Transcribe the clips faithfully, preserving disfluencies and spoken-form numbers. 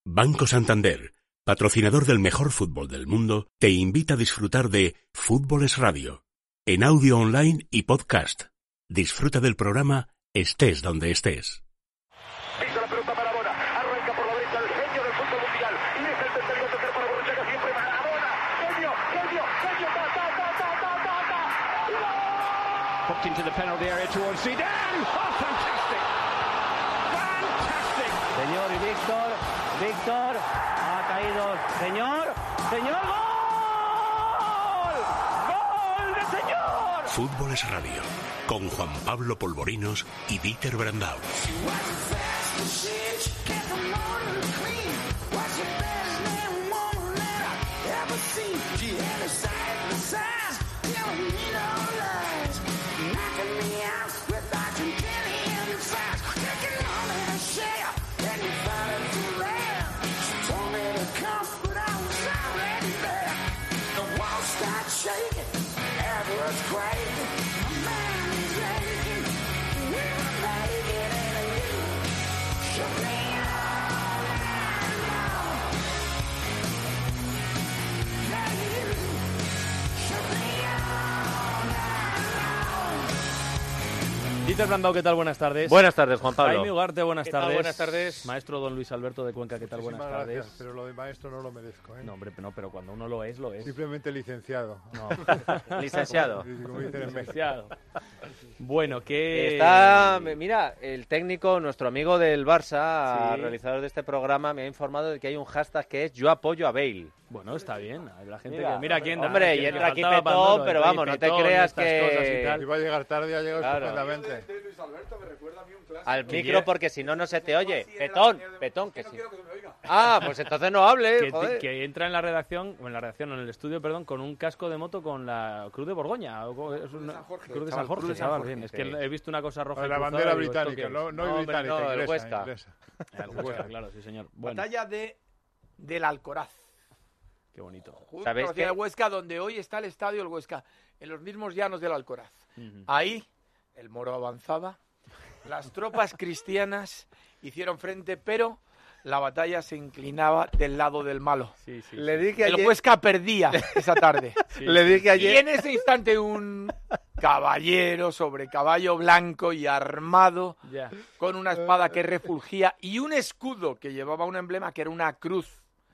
Banco Santander, patrocinador del mejor fútbol del mundo, te invita a disfrutar de Fútbol es Radio, en audio online y podcast. Disfruta del programa estés donde estés. Pisa la pelota Maradona, arranca por la derecha el genio del fútbol mundial y es el tercero tercer para Borruchaga, siempre Maradona, genio, genio, genio, ta, ta, ta, ta, ta, ta, ta. Popped into the penalty area towards Zidane. Oh, fantastic. Fantastic. Señor y Víctor, Víctor, ha caído, señor, señor, gol, gol de señor. Fútbol es Radio, con Juan Pablo Polvorinos y Dieter Brandau. Dieter Brandau, ¿qué tal? Buenas tardes. Buenas tardes, Juan Pablo. Jaime Ugarte, buenas ¿Qué tardes. tal? Buenas tardes. Maestro don Luis Alberto de Cuenca, ¿qué tal? Buenas Muchísimas tardes. gracias, pero lo de maestro no lo merezco, ¿eh? No, hombre, no, pero cuando uno lo es, lo es. Simplemente licenciado. No. Licenciado. Como dicen en México. Licenciado. Bueno, que... Está, mira, el técnico, nuestro amigo del Barça, Sí. realizador de este programa, me ha informado de que hay un hashtag que es yo apoyo a Bale. Bueno, está bien. La gente Mira, que... Mira quién da. hombre, quién- y entra que aquí faltaba Petón, Pandoro, pero entra ahí vamos, no te Petón y creas estas que- cosas y tal. Si va a llegar tarde, ha llegado Claro. estupendamente. Al Que micro lle- porque si no, no se te oye. Petón, Petón, que sí. Ah, pues entonces no hables, Que, joder. que entra en la redacción, o en la redacción, o en el estudio, perdón, con un casco de moto con la Cruz de Borgoña. O con- es una- Cruz de San Jorge, Cruz de San chaval, Jorge, bien. Es sí. que he visto una cosa roja. La y cruzada bandera y digo, ¿esto británica, qué no, es? no, No, hombre, británica, no, el inglesa, Huesca. inglesa. El Huesca, claro, sí, señor. Bueno, Batalla de del Alcoraz. qué bonito. Justo ¿Sabéis hacia qué? el Huesca, donde hoy está el estadio del Huesca, en los mismos llanos del Alcoraz. Ujú. Ahí el moro avanzaba, las tropas cristianas hicieron frente, pero la batalla se inclinaba del lado del malo. Sí, sí, Le sí. dije El ayer, Huesca perdía esa tarde. Sí, le dije Y ayer, en ese instante un caballero sobre caballo blanco y armado, Ya. con una espada que refulgía y un escudo que llevaba un emblema que era una cruz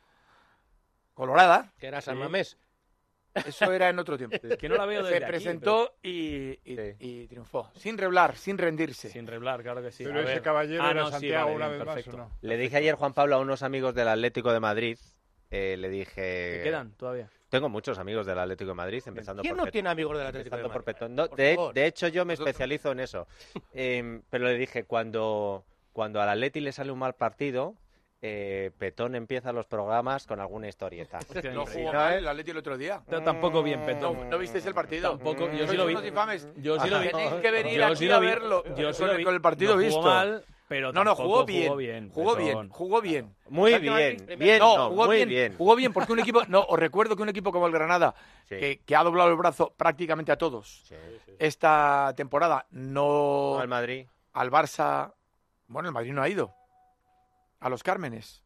colorada. que era San Mamés. Eso era en otro tiempo. Es que no la veo desde Se aquí, presentó y, y- Sí. y triunfó, sin reblar, sin rendirse. pero- Sin reblar, claro que sí. Pero A ese ver. caballero Ah, era no, sí, Santiago vale, una bien, vez perfecto. más, ¿o no? Le dije ayer, Juan Pablo, a unos amigos del Atlético de Madrid, eh, le dije... ¿Qué quedan todavía? Tengo muchos amigos del Atlético de Madrid, empezando ¿Quién por no Petón. tiene amigos del Atlético de Empezando por Madrid? Petón. No, Por de, favor. de hecho, yo me especializo en eso. Eh, pero le dije, cuando, cuando al Atleti le sale un mal partido, eh, Petón empieza los programas con alguna historieta. Hostia, No increíble. jugó ¿no, mal eh? el Atlético el otro día. Pero tampoco bien, ¿No, Petón. no visteis el partido? Tampoco, yo sí Sois lo vi. unos infames. Yo sí lo vi. Tenéis que venir Yo aquí sí lo a vi. verlo. Yo sí con, lo el, vi. con el partido No visto. jugó mal, pero no, no, tampoco jugó bien. Jugó bien, Petón. jugó bien. Muy Atlético de Madrid, bien, primero. bien, no, no, jugó muy bien, bien. Jugó bien porque un equipo, no, os recuerdo que un equipo como el Granada, Sí. que, que ha doblado el brazo prácticamente a todos Sí. esta temporada, no Al Madrid. al Barça, bueno, el Madrid no ha ido a los Cármenes.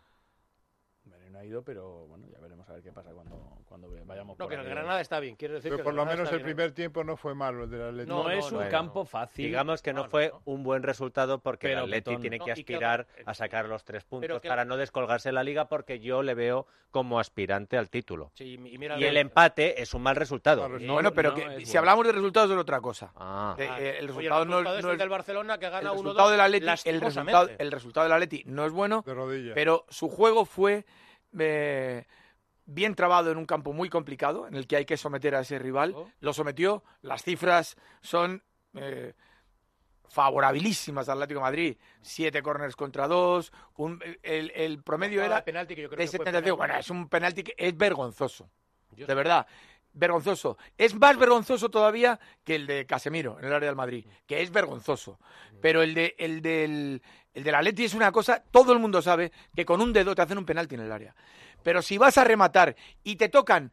Bueno, no ha ido, pero bueno, ya veremos a ver qué pasa cuando, cuando vayamos No, por que el ahí. Granada está bien, quiero decir Pero que por lo Granada menos está el bien. primer tiempo no fue malo el del Atlético. No, No, es no, un no, bueno. campo fácil. Digamos que no No, fue no. un buen resultado porque Pero el Atleti Petón- tiene no, que y que- aspirar a sacar los tres puntos que- para no descolgarse en la liga porque yo le veo como aspirante al título. Sí, y mira Y el empate es un mal resultado. Mal No, bueno, pero no que, es si bueno. hablamos de resultados es otra cosa. Ah. De- Ah, eh, el oye, resultado no, resultado es- es no el es del Barcelona que el gana uno resultado dos del Atleti, el lastimosamente. resultado, el resultado del Atleti no es bueno, De rodillas. pero su juego fue eh, bien trabado en un campo muy complicado, en el que hay que someter a ese rival. Oh. Lo sometió, las cifras son eh, favorabilísimas al Atlético de Madrid. Siete córners contra dos, un- el, el promedio Ah, era el penalti que yo creo de que fue setenta y cinco. penalti. Bueno, es un penalti que es vergonzoso, Yo- de verdad. Vergonzoso. Es más vergonzoso todavía que el de Casemiro en el área del Madrid, que es vergonzoso. Pero el de el del el del Atleti es una cosa, todo el mundo sabe que con un dedo te hacen un penalti en el área. Pero si vas a rematar y te tocan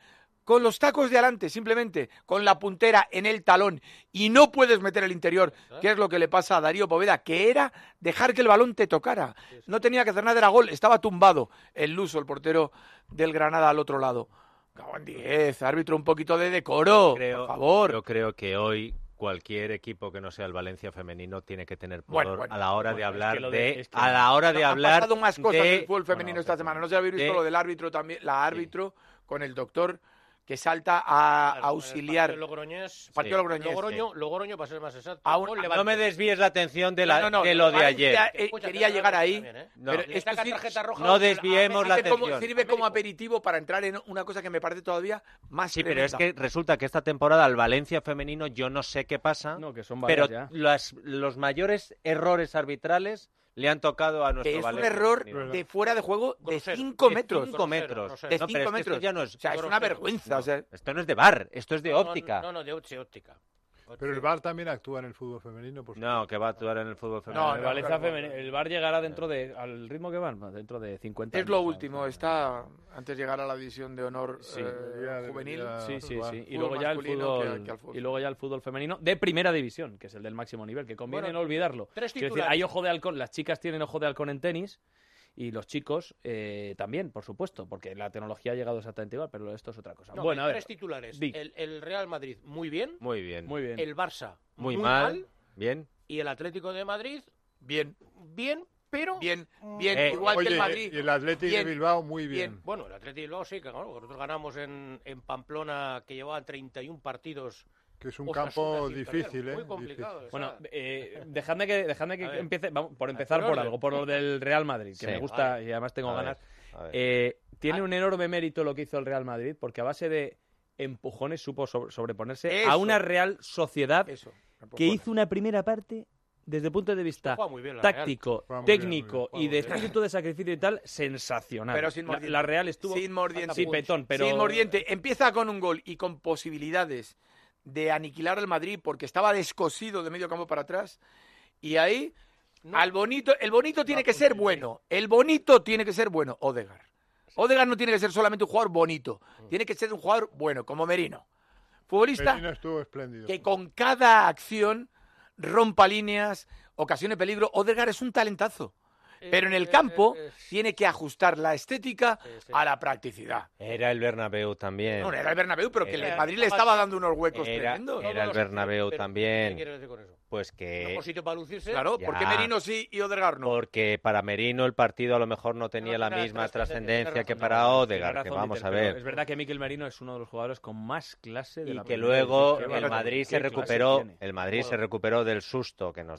con los tacos de adelante, simplemente, con la puntera en el talón, y no puedes meter el interior, que es lo que le pasa a Darío Poveda, que era dejar que el balón te tocara. No tenía que hacer nada, era gol, estaba tumbado el Luso, el portero del Granada al otro lado. Cago en diez, árbitro, un poquito de decoro, Creo- por favor. Yo creo que hoy cualquier equipo que no sea el Valencia femenino tiene que tener Bueno, pudor bueno, a la hora bueno, de es hablar que lo de, de- es que- a la hora de Han hablar pasado más cosas de- del fútbol femenino Bueno, esta semana. No sé si habéis visto de- lo del árbitro también, la árbitro con el doctor que salta a auxiliar. El Logroñés. Partido Sí. Logroñés. Logroño, Logroño, para ser más exacto. A un- con no Levante. No me desvíes la atención de, la, No, no, no, de lo de Valencia, ayer. eh, Escucha, quería te llegar saca ahí, también, ¿eh? No. pero Le esto saca sí- tarjeta roja no a- desviemos a- la sirve como, atención. sirve como Américo. aperitivo para entrar en una cosa que me parece todavía más Sí, pero es tremenda. que resulta que esta temporada al Valencia femenino yo no sé qué pasa, No, que son pero varias ya. las- los mayores errores arbitrales le han tocado a nuestro que es un Valencia error femenino. de fuera de juego de Grosero. cinco De metros. cinco Grosero, metros. grosero. De No, pero cinco es que metros. esto ya no es, O sea, es una grosero. vergüenza. O sea, esto no es de bar, esto es de No, óptica. No, no, de óptica. óptica. Pero el V A R también actúa en el fútbol femenino. Por No, que va a actuar en el fútbol femenino. No, el no, Valencia claro, femenino- el V A R llegará dentro de, al ritmo que van, dentro de cincuenta es lo años, último. ¿sabes? Está antes de llegar a la división de honor Sí. eh, Debería- juvenil. debería- Sí, sí, Va. sí. Y Fútbol luego ya el masculino fútbol que- que al fútbol. y luego ya el fútbol femenino de primera división, que es el del máximo nivel, que conviene Bueno, no olvidarlo. tres Quiero decir, titulares. hay ojo de halcón, las chicas tienen ojo de halcón en tenis y los chicos eh, también, por supuesto, porque la tecnología ha llegado exactamente igual, pero esto es otra cosa. No, bueno, a ver, tres titulares. di. El, el Real Madrid, muy bien. Muy bien. muy bien. El Barça, Muy mal. Bien. Y el Atlético de Madrid, Bien, bien, pero... bien, bien. Eh, Igual Oye, que el Madrid. y el Atlético Bien, de Bilbao muy bien. bien. Bueno, el Atlético de Bilbao sí, que claro, nosotros ganamos en, en Pamplona, que llevaban treinta y uno partidos. Que es un Osasuna campo sin difícil, perder, ¿eh? Muy complicado. o sea, Bueno, eh, dejadme que, dejadme que A ver. empiece, vamos, por empezar por por orden. algo, por lo del Real Madrid, que Sí. me gusta Vale. y además tengo A ver, ganas. a ver. Eh, tiene Ah. un enorme mérito lo que hizo el Real Madrid, porque a base de empujones supo sobre- sobreponerse Eso. a una Real Sociedad Eso. que hizo una primera parte desde el punto de vista juega muy bien la Real. táctico, Juega muy bien, técnico muy bien. y de Juega muy bien. espíritu de sacrificio y tal, sensacional. Pero sin la, mordiente. la Real estuvo Sin mordiente. sí, petón, pero Sin mordiente. Empieza con un gol y con posibilidades de aniquilar al Madrid porque estaba descosido de medio campo para atrás. Y ahí, No. al bonito, el bonito tiene No, que ser sí. bueno. El bonito tiene que ser bueno. Odegaard. Odegaard no tiene que ser solamente un jugador bonito. Tiene que ser un jugador bueno, como Merino. Futbolista Merino estuvo espléndido. que con cada acción rompa líneas, ocasione peligro. Odegaard es un talentazo. Pero en el Eh, campo eh, eh, tiene que ajustar la estética Sí, sí. a la practicidad. Era el Bernabéu también. No, era el Bernabéu, pero que Era- el Madrid le estaba dando unos huecos Era- tremendos. era el Todos los- Bernabéu pero, también. ¿Qué quieres decir con eso? Pues que... Mejor sitio para lucirse. Claro, Ya. ¿por qué Merino sí y Odegaard no? Porque para Merino el partido a lo mejor no tenía No la tiene misma trascendencia, trascendencia tiene que razón, para no, Tienes Odegaard, que razón, vamos Dieter, a pero ver. Es verdad que Mikel Merino es uno de los jugadores con más clase de Y la que primera luego división. Qué el barbaridad. Madrid Qué se clase recuperó, tiene. el Madrid se Bueno. recuperó del susto que nos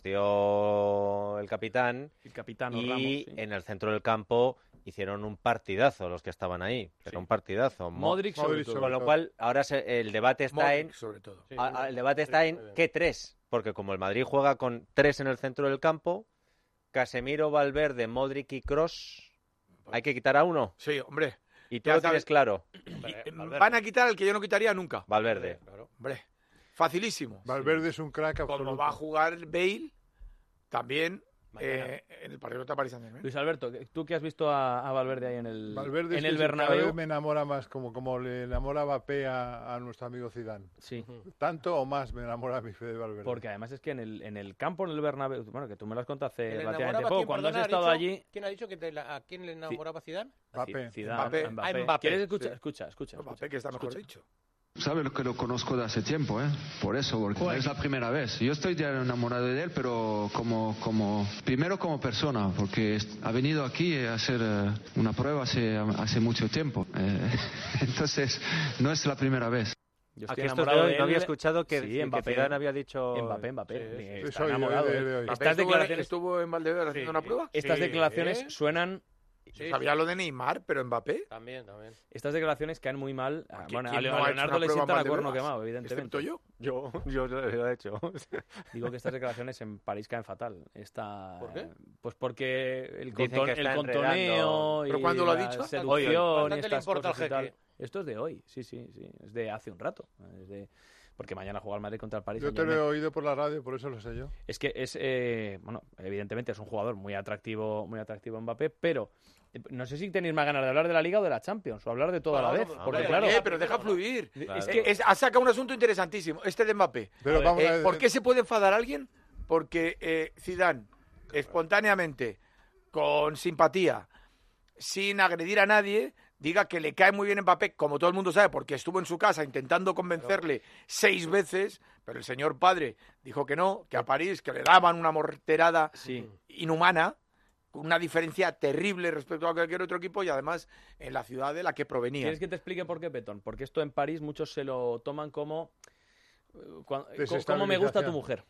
dio el capitán El capitán y Ramos, sí. en el centro del campo hicieron un partidazo los que estaban ahí, pero Sí. un partidazo. Mo- Modric sobre Modric todo. sobre Con lo todo. cual ahora se- el debate está Modric, en sobre todo. Sí, a- sí, a- sí. el debate está Sí, en muy bien. qué tres, porque como el Madrid juega con tres en el centro del campo, Casemiro, Valverde, Modric y Kroos, hay que quitar a uno. Sí, hombre. Y tú Ya lo sabes- tienes claro, Hombre, Y- Valverde. Van a quitar al que yo no quitaría nunca. Valverde. Claro. Hombre, facilísimo. Valverde es un crack Como absoluto. va a jugar Bale, también Mañana. eh, en el partido de Paris Saint-Germain. Luis Alberto, tú que has visto a, a Valverde ahí en el, Valverde en es el que cada Bernabéu. vez me enamora más, como, como le enamora Mbappé a, a nuestro amigo Zidane. Sí, Tanto o más me enamora a mi Fede Valverde. porque además es que en el, en el campo, en el Bernabéu, bueno, que tú me lo has contado hace ¿Que le relativamente enamoraba poco, quién, cuando has perdona, ha estado dicho? allí... ¿Quién ha dicho que te la- a quién le enamoraba Zidane? Mbappé. Zidane, Mbappé. Mbappé. Ah, Mbappé, ¿Quieres escuchar? sí. Escucha, escucha. escucha. Mbappé, que está mejor Escucha. dicho. Sabes que lo conozco de hace tiempo, ¿eh? Por eso, porque no es la primera vez. Yo estoy ya enamorado de él, pero como, como, primero como persona, porque est- ha venido aquí a hacer eh, una prueba hace, hace mucho tiempo. Eh, entonces, no es la primera vez. Yo ¿A estoy que esto es de enamorado hoy? de No él. había escuchado que, Sí, que Mbappé. Zidane había dicho... Mbappé, Mbappé. Sí, eh, sí. Está Soy de- enamorado. de- eh. de hoy. Mbappé Estas estuvo, declaraciones, estuvo en Valdebebas haciendo una prueba. estas Sí, declaraciones ¿eh? suenan... Sí, Sabía lo de Neymar, pero Mbappé. También, también. Estas declaraciones caen muy mal. a- ¿Quién- Bueno, quién a no ha hecho Leonardo una le prueba sientan en a cuerno Valdebebas? quemado, evidentemente. Excepto yo. Yo, yo lo he hecho. Digo que estas declaraciones en París caen fatal. Está, ¿Por qué? Pues porque el, Dicen conton- que el está contoneo enredando. y ¿Pero cuándo lo ha la dicho? seducción Hoy, hoy. y Bastante le estas importa al cosas y tal. jeque. Esto es de hoy, sí, sí, sí. Es de hace un rato. Es de... Porque mañana juega el Madrid contra el París. Yo te lo he Saint-Germain. oído por la radio, por eso lo sé yo. Es que es, eh, bueno, evidentemente es un jugador muy atractivo, muy atractivo Mbappé, pero No sé si tenéis más ganas de hablar de la Liga o de la Champions, o hablar de todo a la Bueno, vez. vamos, Porque, vale, claro, Eh, pero deja fluir. Claro. Es que es- ha sacado un asunto interesantísimo, este de Mbappé. Pero A ver, vamos Eh, a ver, ¿Por qué se puede enfadar a alguien? Porque eh, Zidane, espontáneamente, con simpatía, sin agredir a nadie, diga que le cae muy bien Mbappé, como todo el mundo sabe, porque estuvo en su casa intentando convencerle seis veces, pero el señor padre dijo que no, que a París, que le daban una morterada sí. inhumana, con una diferencia terrible respecto a cualquier otro equipo y además en la ciudad de la que provenía. ¿Quieres que te explique por qué, Petón? Porque esto en París muchos se lo toman como... eh, cuan- ¿Cómo me gusta tu mujer?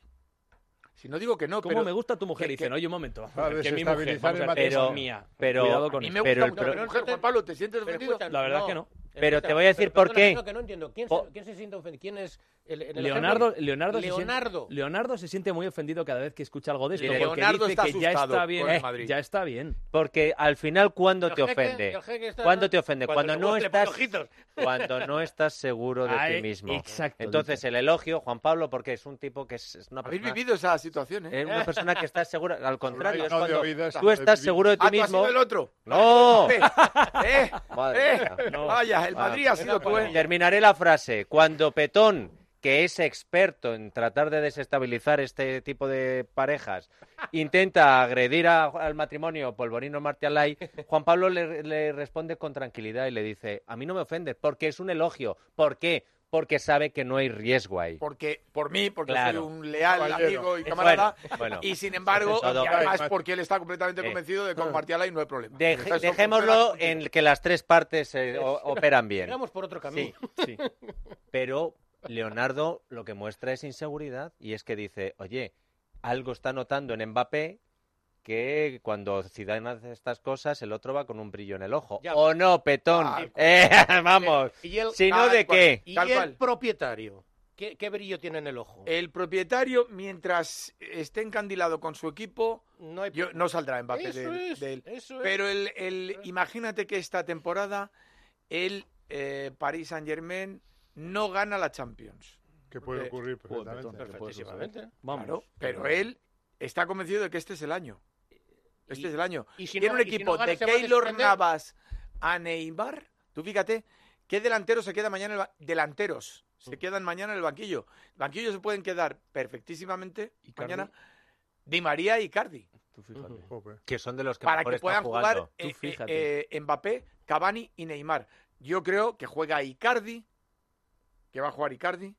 Si no digo que no, ¿Cómo pero me gusta tu mujer? que- Y dicen, que- oye, un momento, Ah, que mi mujer, desestabilizar vamos a el ver, es matrimonio. mía. Pero- Cuidado a con mí eso. me gusta Pero- mucho pero- tu mujer, Juan Pablo, ¿te sientes Pero ofendido? escucha, La verdad que no. Pero escucha, te voy a decir por perdona, qué. no, que no entiendo. ¿Quién, Po- se, ¿Quién se siente ofendido? ¿Quién es el, en el Leonardo, ejemplo? Leonardo, se Leonardo. siente, Leonardo se siente muy ofendido cada vez que escucha algo de esto, Mire, porque Leonardo dice está que ya asustado está bien, con el eh, Madrid. ya está bien. Porque al final, ¿cuándo El te jeque- ofende? el jeque está- ¿Cuándo te ofende? Cuando Cuando le no pone- le pone estás, ojitos. cuando no estás seguro de Ay, ti mismo. exacto, Entonces, dice. el elogio, Juan Pablo, porque es un tipo que es, es una ¿Habéis persona... vivido esa situación, eh? Es una persona que está segura, al contrario, es No, de cuando oídas, tú de estás vivir. seguro de ti Ah, ¿tú has mismo. sido el otro? ¡No! Eh, eh, Madre eh, mía. no. Vaya, el Ah, Madrid ha sido tú, eh. Terminaré la frase. Cuando Petón, que es experto en tratar de desestabilizar este tipo de parejas, intenta agredir a- al matrimonio Polvorino Martialay, Juan Pablo le, le responde con tranquilidad y le dice, a mí no me ofende, porque es un elogio. ¿Por qué? Porque sabe que no hay riesgo ahí. Porque, por mí, porque Claro. soy un leal Caballero. amigo y Eh, camarada, bueno, bueno. y sin embargo, Todo. y además Ay, porque él está completamente Eh. convencido de que con Martialay no hay problema. Deje- Entonces, eso dejémoslo funciona en que las tres partes eh, o- operan bien. Vamos por otro camino. Sí, sí. Pero Leonardo lo que muestra es inseguridad y es que dice, oye, algo está notando en Mbappé que cuando Zidane hace estas cosas el otro va con un brillo en el ojo. Ya. ¿O no, Petón? Ah, Eh, vamos. Y el, Si no, tal ¿de cual. qué? y tal el cual. propietario. ¿Qué, ¿Qué brillo tiene en el ojo? El propietario, mientras esté encandilado con su equipo, No hay yo, no saldrá Mbappé Eso de, es, de él. eso es. Pero el, el- imagínate que esta temporada el eh, Paris Saint-Germain no gana la Champions. Que puede Eh, ocurrir Joder, perfectamente. Petón, que puede suceder. Perfectísimamente. Vamos. Claro, pero él está convencido de que este es el año. Este Y- es el año. y si Tiene no- un y si equipo no gana, de se va a Keylor desprender. Navas a Neymar. Tú fíjate, ¿qué delantero se queda mañana? En el ba- delanteros se quedan mañana en el banquillo. El banquillo se pueden quedar perfectísimamente Icardi. mañana Di María y Icardi. Tú fíjate. Joder. Que son de los que Para mejor que están puedan jugando. jugar Tú eh, fíjate. eh, Mbappé, Cavani y Neymar. Yo creo que juega Icardi, que va a jugar Icardi,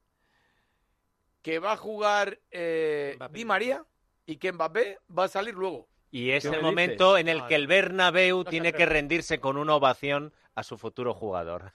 que va a jugar eh, Mbappé. Di María y que Mbappé va a salir luego. Y es ¿Qué el me momento en el No, que el Bernabéu no se tiene que atreve. rendirse con una ovación a su futuro jugador.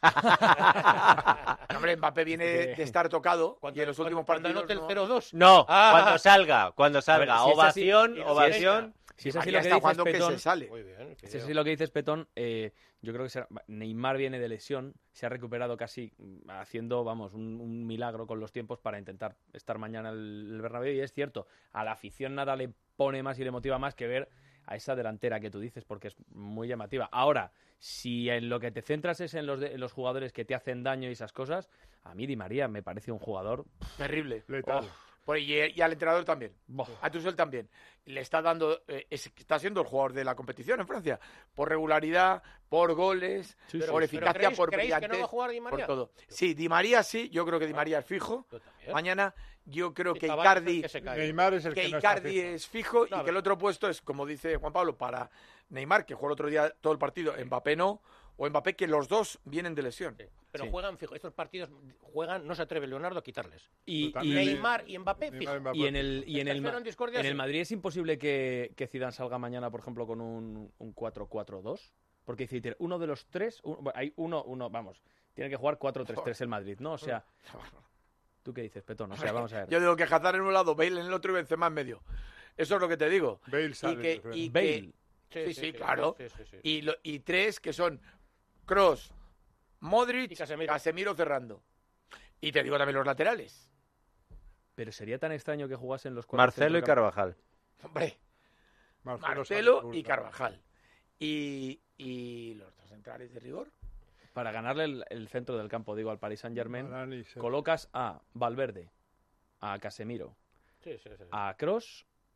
No, hombre, Mbappé viene de estar tocado y en los últimos cuando partidos anote el no- cero dos. No, Ah. cuando salga, cuando salga. si es así- ovación, si es ovación. Si es Di así María lo que está dices, jugando que Petón, se sale. Muy bien. si es así lo que dices, Petón, eh, yo creo que será- Neymar viene de lesión, se ha recuperado casi mm, haciendo, vamos, un, un milagro con los tiempos para intentar estar mañana el, el Bernabéu. Y es cierto, a la afición nada le pone más y le motiva más que ver a esa delantera que tú dices, porque es muy llamativa. Ahora, si en lo que te centras es en los, de- en los jugadores que te hacen daño y esas cosas, a mí Di María me parece un jugador... Terrible. Letal. Oh. Pues, y, y al entrenador también. Buah. A Tuchel también. Le está dando, eh, es- está siendo el jugador de la competición en Francia. Por regularidad, por goles, Sí, por sí. Pero eficacia, ¿creéis- por creéis que brillantez, no va a jugar Di por María? todo. Sí, Di María sí, yo creo que Di María es fijo. Yo también. Mañana yo creo Y que Cavani es el Icardi, que se cae. Neymar es el que que no está Icardi fijo. es fijo No, y que pero- el otro puesto es, como dice Juan Pablo, para Neymar, que jugó el otro día todo el partido, Mbappé no, o Mbappé que los dos vienen de lesión. Sí. Pero Sí. juegan fijo. Estos partidos juegan, no se atreve Leonardo a quitarles. Y, Pero y- también- Neymar y Mbappé Neymar fijo. y Mbappé. y en el, y en el, Estáis Ma- en discordia, en el sí. Madrid es imposible que, que Zidane salga mañana, por ejemplo, con un, un cuatro cuatro dos. Porque dice, uno de los tres, un- bueno, hay uno, uno, vamos, tiene que jugar cuatro tres tres el Madrid, ¿no? O sea, ¿tú qué dices, Petón? O sea, vamos a ver. Yo digo que Hazard en un lado, Bale en el otro y Benzema en medio. Eso es lo que te digo. Bale Y sale, que, creo. y Bale. que- sí, sí, claro. Sí, sí, sí. Y, lo- y tres que son Kroos, Modric, Y Casemiro. Casemiro cerrando. Y te digo también los laterales. Pero sería tan extraño que jugasen los cuatro Marcelo y centrocamp- Carvajal. Hombre, Marcelo, Marcelo sale y seguro. Carvajal. Y, y los dos centrales de rigor. Para ganarle el, el centro del campo, digo, al Paris Saint-Germain, Varane y Sergio. colocas a Valverde, a Casemiro, Sí, sí, sí. a Kroos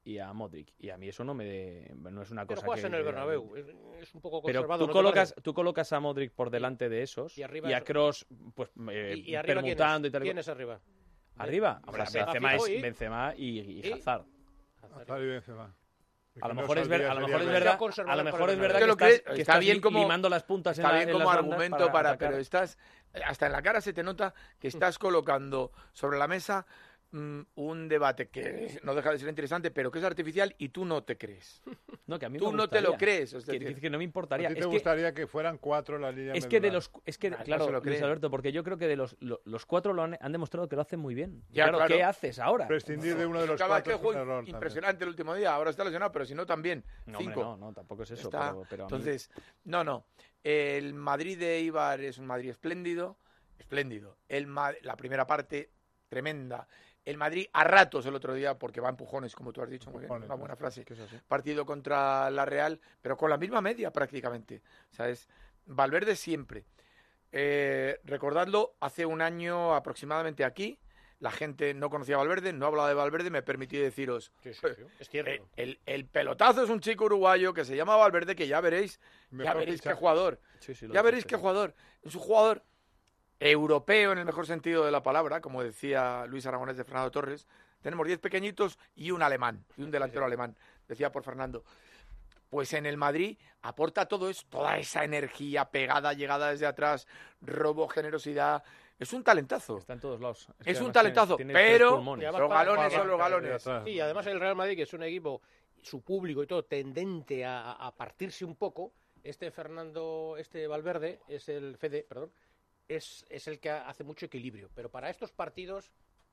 y a Modric. Y a mí eso no me no es una Pero cosa juegas que... en el Bernabéu, es, es un poco Pero conservado. tú ¿no te colocas, parece? tú colocas a Modric por delante de esos Y arriba y a es- Kroos pues, eh, ¿Y, y arriba quién permutando es? y tal. y ¿Quién cual. es arriba? ¿Arriba? ¿De- Hombre, Benzema Benzema, fijo es y- Benzema y, y y- Hazard. Hazard y Benzema. A lo Que no mejor es, ver- saldría, a lo sería mejor es Benzema. verdad, conservador a lo por mejor el es verdad Bernabéu. que Yo lo estás, creo- que está estás bien li- como- limando las puntas en Está la- bien en como las bandas argumento para, atacar. pero estás hasta en la cara se te nota que estás colocando sobre la mesa mm, un debate que no deja de ser interesante, pero que es artificial y tú no te crees. No, que a mí Tú me no te lo gustaría. crees. Es Que, decir, que- que no me ¿A importaría. ti te Es que, gustaría que fueran cuatro la línea es que de medular? los es que Ah, no claro, se lo Luis cree. Alberto, porque yo creo que de los lo- los cuatro lo han, han demostrado que lo hacen muy bien. Ya, claro, claro. ¿qué haces ahora? Prescindir de uno de los cada vez cuatro que es un juega error también. impresionante el último día. Ahora está lesionado, pero si no también. No, hombre, Cinco. no, no, tampoco es eso, Está- pero, pero a mí- Entonces, no, no. El Madrid de Eibar es un Madrid espléndido. Espléndido. El Ma- la primera parte, tremenda. El Madrid a ratos el otro día, porque va a empujones, como tú has dicho, muy bien, Empujones, una buena ¿no? frase. Que es así. Partido contra la Real, pero con la misma media prácticamente. ¿Sabes? Valverde siempre. Eh, recordadlo, hace un año aproximadamente aquí, la gente no conocía a Valverde, no hablaba de Valverde, me permití deciros, Sí, sí, sí, es cierto. eh, el, el pelotazo es un chico uruguayo que se llama Valverde, que ya veréis, ya Mejor veréis qué fichaje. jugador. Sí, sí, lo Ya dijiste, veréis qué sí. jugador. Es un jugador europeo en el mejor sentido de la palabra, como decía Luis Aragonés de Fernando Torres. Tenemos diez pequeñitos y un alemán, y un delantero alemán, decía por Fernando. Pues en el Madrid aporta todo eso, toda esa energía pegada, llegada desde atrás, robo, generosidad. Es un talentazo. Está en todos lados. que Es un además talentazo, tiene- tiene tres pero pulmones. los galones son los De galones. atrás. Sí, y además el Real Madrid, que es un equipo, su público y todo, tendente a, a partirse un poco, este Fernando, este Valverde, es el Fede, perdón, es, es el que hace mucho equilibrio. Pero para estos partidos,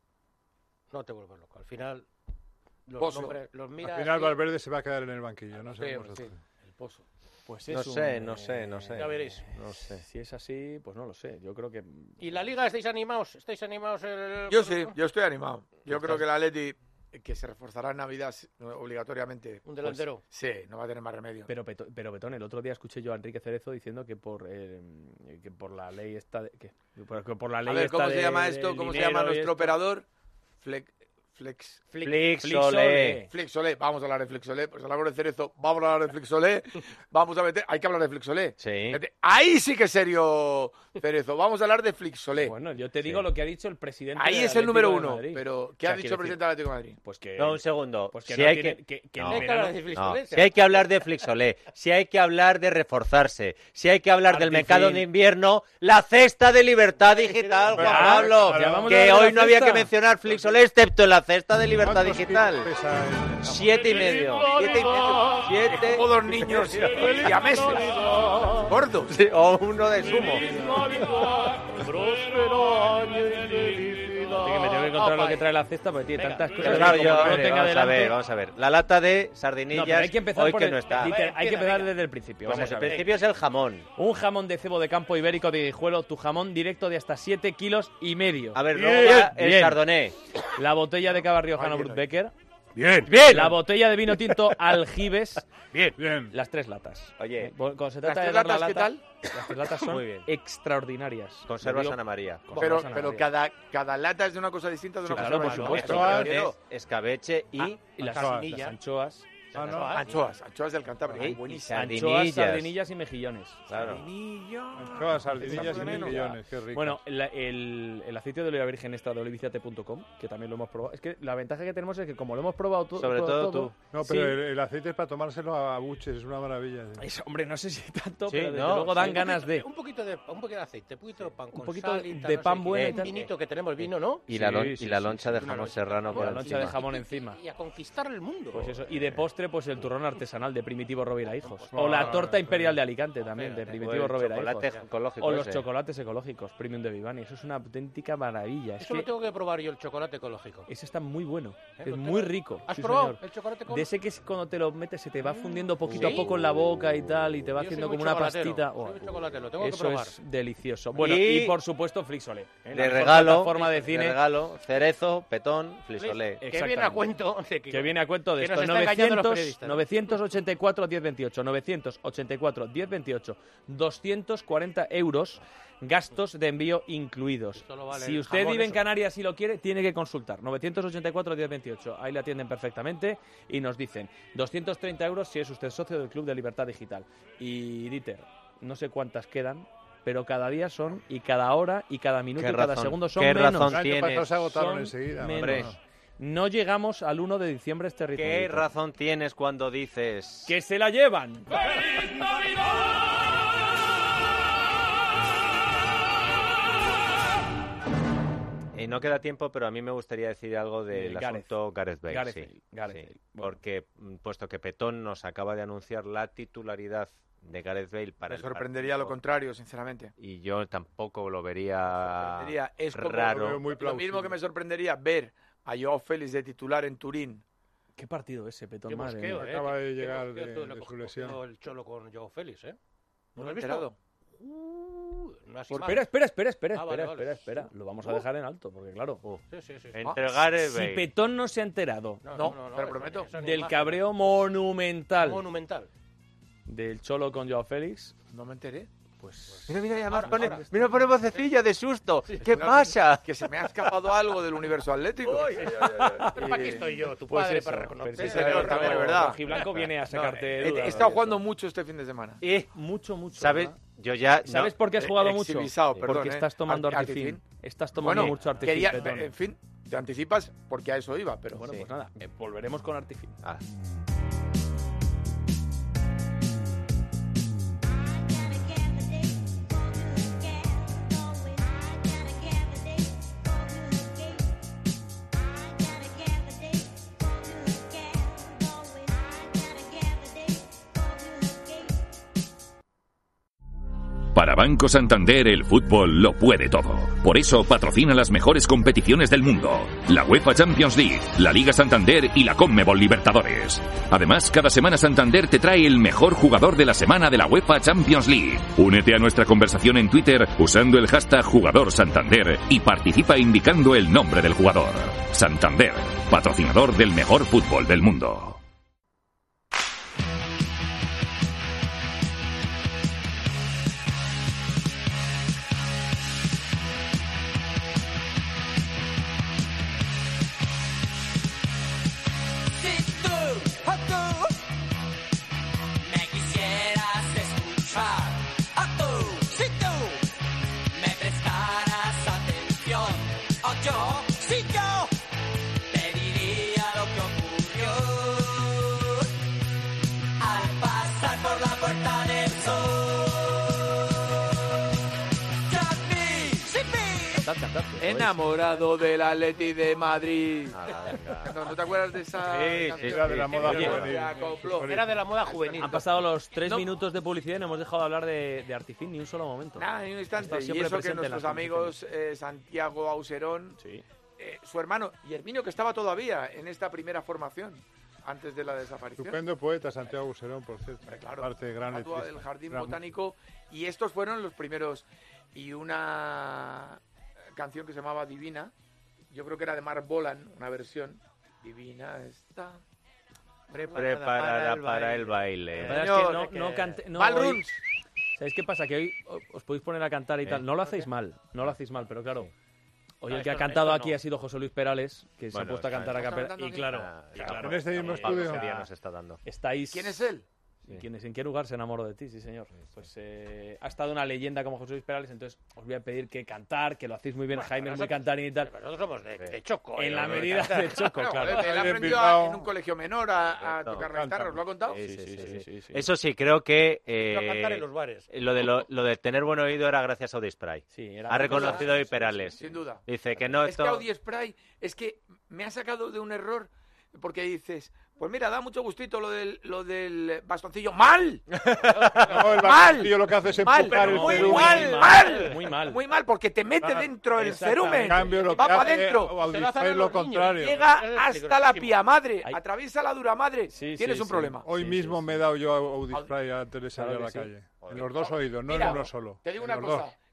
no te vuelvas loco. Al final, los Pozo. nombres los miras... Al final y- Valverde se va a quedar en el banquillo, no Sí, sabemos sí, nosotros. el pozo. Pues No es un, sé, no eh, sé, no sé. Ya veréis. No sé. Si es así, pues no lo sé. Yo creo que ¿Y la Liga estáis animados? ¿Estáis animados? El... Yo sí, yo estoy animado. Yo Estás- creo que el Atleti, que se reforzará en Navidad eh, obligatoriamente. Un delantero. pues, sí, no va a tener más remedio. Pero, Peto- pero Betón, el otro día escuché yo a Enrique Cerezo diciendo que por eh, que por la ley esta de, que, por, que por la ley a ver, esta ¿cómo se de- llama esto? del ¿Cómo se dinero llama y nuestro esto- operador? Flex. Flex. Flixolé. Flixolé, vamos a hablar de Flixolé, pues hablamos de Cerezo, vamos a hablar de Flixolé, vamos a meter, hay que hablar de Flixolé. Sí. Ahí sí que es serio, Cerezo, vamos a hablar de Flixolé. Bueno, yo te digo Sí. lo que ha dicho el presidente. Ahí del es el Atlético número de uno, Madrid. pero ¿qué O sea, ha dicho quiero el presidente del Atlético de Madrid? Pues que No, un segundo. pues que Si no hay tiene- que- que, que No. el Hay que hablar de verano- No, Flixolé, si hay que hablar de Flixolé, si hay que hablar de reforzarse, si hay que hablar del Artifin. mercado de invierno, la cesta de libertad digital, Juan Ya, Pablo. ya vamos a Que hablar de hoy la no había cesta. que mencionar Flixolé excepto en la cesta de libertad ¿Cuántos digital. kilos pesa el- Siete y medio. Siete y medio. Siete. Como dos niños y a meses, gordos. Sí, o uno de sumo. Así que me tengo que encontrar lo que trae la cesta porque tiene Venga. tantas cosas. Pero que claro, como yo, no lo hombre, tenga vamos a delante- ver, vamos a ver. La lata de No, sardinillas pero hay que empezar hoy por que el- no está. dice, hay que Empieza, empezar venga. desde el principio. Pues Vamos el a ver. principio es el jamón. Un jamón de cebo de campo ibérico de Guijuelo, tu jamón directo de hasta siete kilos y medio. A ver, Bien, luego ya el bien. chardonnay. La botella de cava riojano Ay, Brut Becker. Bien, Bien. La botella de vino tinto Aljibes. bien. Las tres latas. Oye. Eh, Cuando se ¿Las trata de tres dar la latas qué lata, tal? las tres latas son Muy bien. extraordinarias. Conserva Lo digo- Ana María. Pero, Conservas pero Ana cada, cada lata es de una cosa distinta. De Sí, una claro, cosa por distinta. supuesto. Esto, Anchoas, quiero- escabeche y Ah, y las, Anchoas. las anchoas. Ah, no. Anchoas, anchoas del Cantábrico. y Buenísimas. Anchoas, sardinillas. sardinillas y mejillones. Claro. Anchoas, sardinillas y veneno. mejillones, qué rico. Bueno, la- el, el aceite de oliva virgen esta de olivicate punto com, que también lo hemos probado. Es que la ventaja que tenemos es que como lo hemos probado to- Sobre todo tú. No, pero sí. el, el aceite es para tomárselo a buches, es una maravilla. sí. Es- hombre, no sé si tanto, Sí, pero desde no, luego dan sí. ganas de... Un poquito de, un poquito de aceite, un poquito de pan Un con poquito sal de- y tal, de no pan sé bueno qué. y tal. Un vinito que tenemos vino, ¿no? Y la, Sí, lon- sí, y la sí, loncha sí. de jamón serrano por La loncha de encima. jamón encima. Y a conquistar el mundo. Pues eso. Y de postre, pues el turrón artesanal de Primitivo Rovira Hijos. Pues, O la ah, torta sí. imperial de Alicante también, de Espérate, O Primitivo el Rovira chocolate Hijos. ecológico O los ese. chocolates ecológicos, Premium de Vivani. Eso es una auténtica maravilla. Es Eso que lo tengo que probar yo, el chocolate ecológico. ese está muy bueno. ¿Eh? Es ¿Lo muy tengo? rico. ¿Has sí, probado señor. el chocolate De ecológico? ese que es cuando te lo metes se te va fundiendo poquito ¿Sí? a poco en la boca y tal, y te va Yo soy haciendo muy como una chocolatero, pastita. soy Oh, muy chocolatero, tengo que eso probar. es delicioso. Bueno, Y- y, por supuesto Flixolé. ¿eh? La De mejor regalo, plataforma de de cine regalo, cerezo, petón, flisolé. Que viene a Exactamente. cuento de que, que viene a cuento de que nos estos está engañando los periodista, ¿no? novecientos ochenta y cuatro diez veintiocho, novecientos ochenta y cuatro diez veintiocho, doscientos cuarenta euros, gastos de envío incluidos. Solo vale Si el usted jamón, vive en eso. Canarias y lo quiere, tiene que consultar. novecientos ochenta y cuatro diez veintiocho, ahí le atienden perfectamente y nos dicen doscientos treinta euros si es usted socio del Club de Libertad Digital. Y Dieter, no sé cuántas quedan, pero cada día son, y cada hora, y cada minuto, ¿Qué y cada razón- segundo son qué menos. razón El año tienes? pasado se agotaron Son enseguida. menos. Hombre. No llegamos al uno de diciembre este ritmo. ¿Qué Dieter. razón tienes cuando dices... ¡Que se la llevan! Y no queda tiempo, pero a mí me gustaría decir algo del De Gareth. asunto Gareth Bale. Gareth sí, Bale, Gareth sí. Bale. Bueno. Porque, mm, puesto que Petón nos acaba de anunciar la titularidad de Gareth Bale para Me el sorprendería lo partido, contrario, sinceramente. y yo tampoco lo Me vería sorprendería. Es como raro. Lo veo muy lo plausible. mismo que me sorprendería ver a Joao Félix de titular en Turín. ¿Qué partido ese, Petón? Qué Madre mosqueo, mía. ¿eh? Acaba de Qué llegar mosqueo de- todo lo de que su cogió lesión. el Cholo con Joao Félix, ¿eh? ¿No ¿No lo lo he has visto? enterado? Uh, no has Pues mal. espera, espera, espera, espera, Ah, espera, vale, vale. espera, espera. Lo vamos a dejar en alto, porque claro, Sí, sí, sí. Entre Gareth si Bale... Petón no se ha enterado No, te lo eso- prometo. eso ni del imagen. cabreo monumental Monumental. del Cholo con Joao Félix, No me enteré. pues... Mira, mira, además Ahora, pone, ahora. mira, pone vocecilla de susto. ¿Qué Cuidado, pasa? Que se me ha escapado algo del universo atlético. Pero aquí estoy yo, tu Pues padre, eso, para pues reconocer. sí, señor, también es verdad. Rojiblanco viene a sacarte He, dudas. he estado jugando mucho este fin de semana. Eh, mucho, mucho. ¿Sabes? ¿verdad? Yo ya... ¿Sabes no, por qué has eh, jugado mucho? exhibição, perdón, Porque eh. estás tomando Ar- artifin. artifin. Estás tomando Bueno, mucho artifin, quería, Petón. en fin, te anticipas porque a eso iba, pero Bueno, Sí. pues nada, eh, volveremos con artifin. Ah. Para Banco Santander el fútbol lo puede todo. Por eso patrocina las mejores competiciones del mundo. La UEFA Champions League, la Liga Santander y la Conmebol Libertadores. Además, cada semana Santander te trae el mejor jugador de la semana de la UEFA Champions League. Únete a nuestra conversación en Twitter usando el hashtag Jugador Santander y participa indicando el nombre del jugador. Santander, patrocinador del mejor fútbol del mundo. Si tú, a tú, me quisieras escuchar, a tú, si tú, me prestaras atención, o yo, si yo, te diría lo que ocurrió al pasar por la puerta del sol. Yo, sí, sí. Cantad, cantad, que podéis. enamorado del Atleti de Madrid. Nada, venga. ¿No, no te acuerdas de esa Sí, sí, canción? Era de la moda Oye, juvenil. se acopló. Era de la moda juvenil. Han pasado los tres No. minutos de publicidad y no hemos dejado de hablar de, de artifin ni un solo momento. Nada, ni un Ha instante. estado Y siempre eso que presente en nuestros las amigos eh, Santiago Auserón, Sí. eh, su hermano y Herminio, que estaba todavía en esta primera formación, antes de la desaparición. Estupendo poeta, Santiago Buserón, por cierto. Hombre, claro, Parte gran estatua letrista. del Jardín Gran- Botánico. Y estos fueron los primeros. Y una canción que se llamaba Divina, yo creo que era de Mark Bolan, una versión. Divina está. Preparada para el La baile. verdad es Señor, que no, que- no cante- no, Ballrooms. hoy- ¿Sabéis qué pasa? Que hoy o- os podéis poner a cantar y tal. No lo hacéis mal, no lo hacéis mal, pero claro. Hoy No, el que ha esto- cantado esto aquí no. ha sido José Luis Perales, que se Bueno, ha puesto a está cantar a bien. capela. Estamos Y claro, Ah, y ya, claro, En este mismo Pablo estudio. Soria nos está dando. estáis... ¿Quién es él? ¿Y quién es? ¿En qué lugar se enamoró de ti? Sí, señor. Pues eh, ha estado una leyenda como José Luis Perales, entonces os voy a pedir que cantar, que lo hacéis muy bien, Bueno, Jaime es muy nosotros- cantarín y tal. Pero nosotros somos de, de Choco. En ¿eh? la De medida cantar. de Choco, Bueno, claro. joder, él Ahí en aprendió a- Bilbao. en un colegio menor a, a Correcto. tocar la guitarra, ¿os lo ha contado? Sí, sí, sí, sí, sí. Eso sí, creo que Iba a cantar en eh, los bares. lo, de lo, lo de tener buen oído era gracias a Audi Spray. Sí, era Ha reconocido hoy Sí, Perales. sin duda. Dice que no Es que esto... Audi Spray, es que me ha sacado de un error, porque dices, pues mira, da mucho gustito lo del, lo del bastoncillo. ¡Mal! No, el Mal. bastoncillo lo que hace es Mal, empujar pero el muy cerumen. mal, mal. Muy mal. Muy mal, porque te mete dentro el exactamente. cerumen. En cambio, lo Va que para hace adentro. Audi Se lo hacen Spray a es los lo niños. contrario. Llega Es hasta la peligrosísimo. pía madre, Ay. atraviesa la dura madre. Sí, Tienes sí, un sí. problema. Hoy Sí, mismo sí, me he dado yo a Audi Audi- Spray antes de salir Claro a la que sí. calle. En los dos oídos, no Mira, en uno solo. Te digo en una los cosa. dos.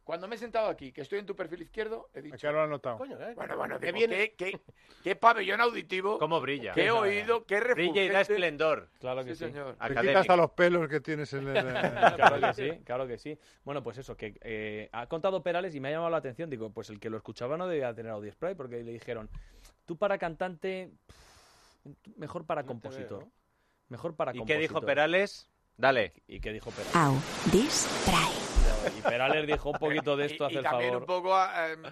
Cuando me he sentado aquí, que estoy en tu perfil izquierdo, he dicho... Acá lo he notado. Coño, ¿eh? Bueno, bueno, ¿Qué digo, viene? ¿qué, qué, qué pabellón auditivo, ¿Cómo brilla? qué oído, qué refugio. Brilla y da esplendor. Claro que Sí, sí. señor. Te Académico. quitas a los pelos que tienes en el... Claro que sí, claro que sí. Bueno, pues eso, que eh, ha contado Perales y me ha llamado la atención. Digo, pues el que lo escuchaba no debía tener audio spray, porque le dijeron, tú para cantante, pff, mejor para No te compositor. veo. Mejor para ¿Y qué compositor. dijo Perales? Dale. ¿Y qué dijo Perales? Audi Spray. Y Perales dijo un poquito de esto, y, hace y el también favor. un poco a, eh,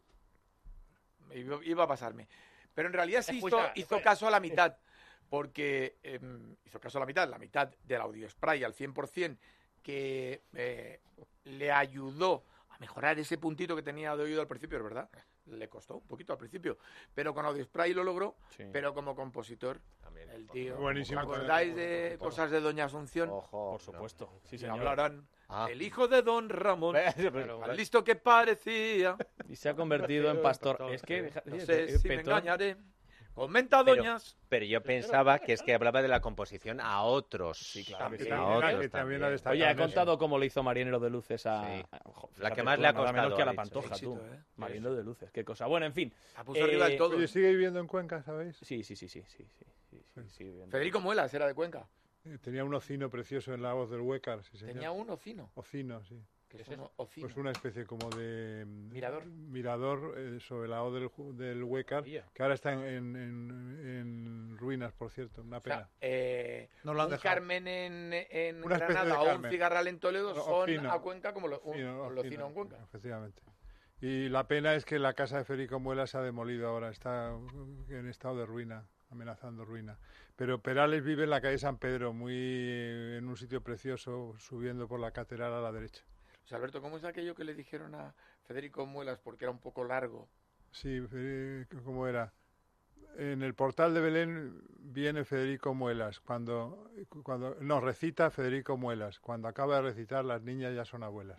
iba, iba a pasarme, pero en realidad sí hizo, Escucha, hizo fuera. caso a la mitad, porque eh, hizo caso a la mitad, la mitad del audio spray al cien por ciento, que eh, le ayudó a mejorar ese puntito que tenía de oído al principio, es verdad, le costó un poquito al principio, pero con audio spray lo logró, Sí. pero como compositor, el tío, Buenísimo. ¿os acordáis de cosas de Doña Asunción? Ojo. Por supuesto. Sí, Y señor. hablarán, Ah. el hijo de Don Ramón, al listo que parecía. Y se ha convertido en pastor. Es que, No fíjate, sé si me Petón- engañaré. Comenta, Pero- doñas. Pero yo pensaba que es que hablaba de la composición a otros. Sí, claro que Que sí. A también, otros que también también. ha destacado Oye, ha en eso. contado cómo le hizo Marinero de Luces a... Sí. a- ojo, La que fíjate más tú, le ha nada costado, menos que a la ha dicho. Pantoja, Éxito, tú. ¿eh? Marinero de Luces, qué cosa. Bueno, en fin. La puso arriba del Eh, todo. Oye, ¿sigue viviendo en Cuenca, sabéis? Sí, sí, sí, sí, sí, sí, sí, sí, sí, bien. Federico Muelas era de Cuenca. Eh, Tenía un ocino precioso en la voz del Huécar, sí, señor. Tenía un ocino. Ocino, sí. Que es un ocino. Pues una especie como de... mm, Mirador. Mirador eh, sobre la O del, Ju- del Huécar, Mira. que ahora está en, en, en- en ruinas, por cierto, una O pena. sea, eh, No lo han un dejado. Carmen en, en Una especie Granada de o un Carmen. cigarral en Toledo No, son ocino. a Cuenca como lo, un, Ocino, un locino ocino, en Cuenca. Efectivamente. Y la pena es que la casa de Federico Muela se ha demolido ahora, está en estado de ruina, amenazando ruina. Pero Perales vive en la calle San Pedro, muy eh, en un sitio precioso, subiendo por la catedral a la derecha. O sea, Alberto, ¿cómo es aquello que le dijeron a Federico Muelas porque era un poco largo? Sí, eh, ¿cómo era? En el portal de Belén viene Federico Muelas. Cuando, cuando no, recita Federico Muelas. Cuando acaba de recitar, las niñas ya son abuelas.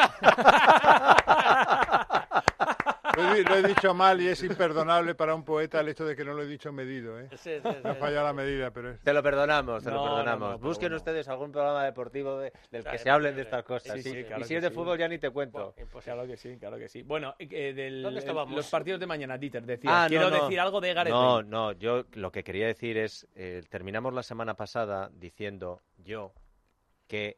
Lo he, di- lo he dicho mal y es imperdonable para un poeta el hecho de que no lo he dicho medido, ¿eh? Sí, sí, Me ha sí. fallado la medida, pero es... Te lo perdonamos, te No, lo no, perdonamos. no, pero Busquen bueno. ustedes algún programa deportivo de- del que Claro, se hablen de imposible. estas cosas. Sí, sí. sí, claro Y si que es de sí. fútbol ya ni te cuento. Buah, imposible. Claro que sí, claro que sí. Bueno, eh, del, ¿Dónde estábamos? los partidos de mañana, Dieter, decías, Ah, no, quiero no. decir algo de Gareth No, Bale. no, yo lo que quería decir es, eh, terminamos la semana pasada diciendo yo que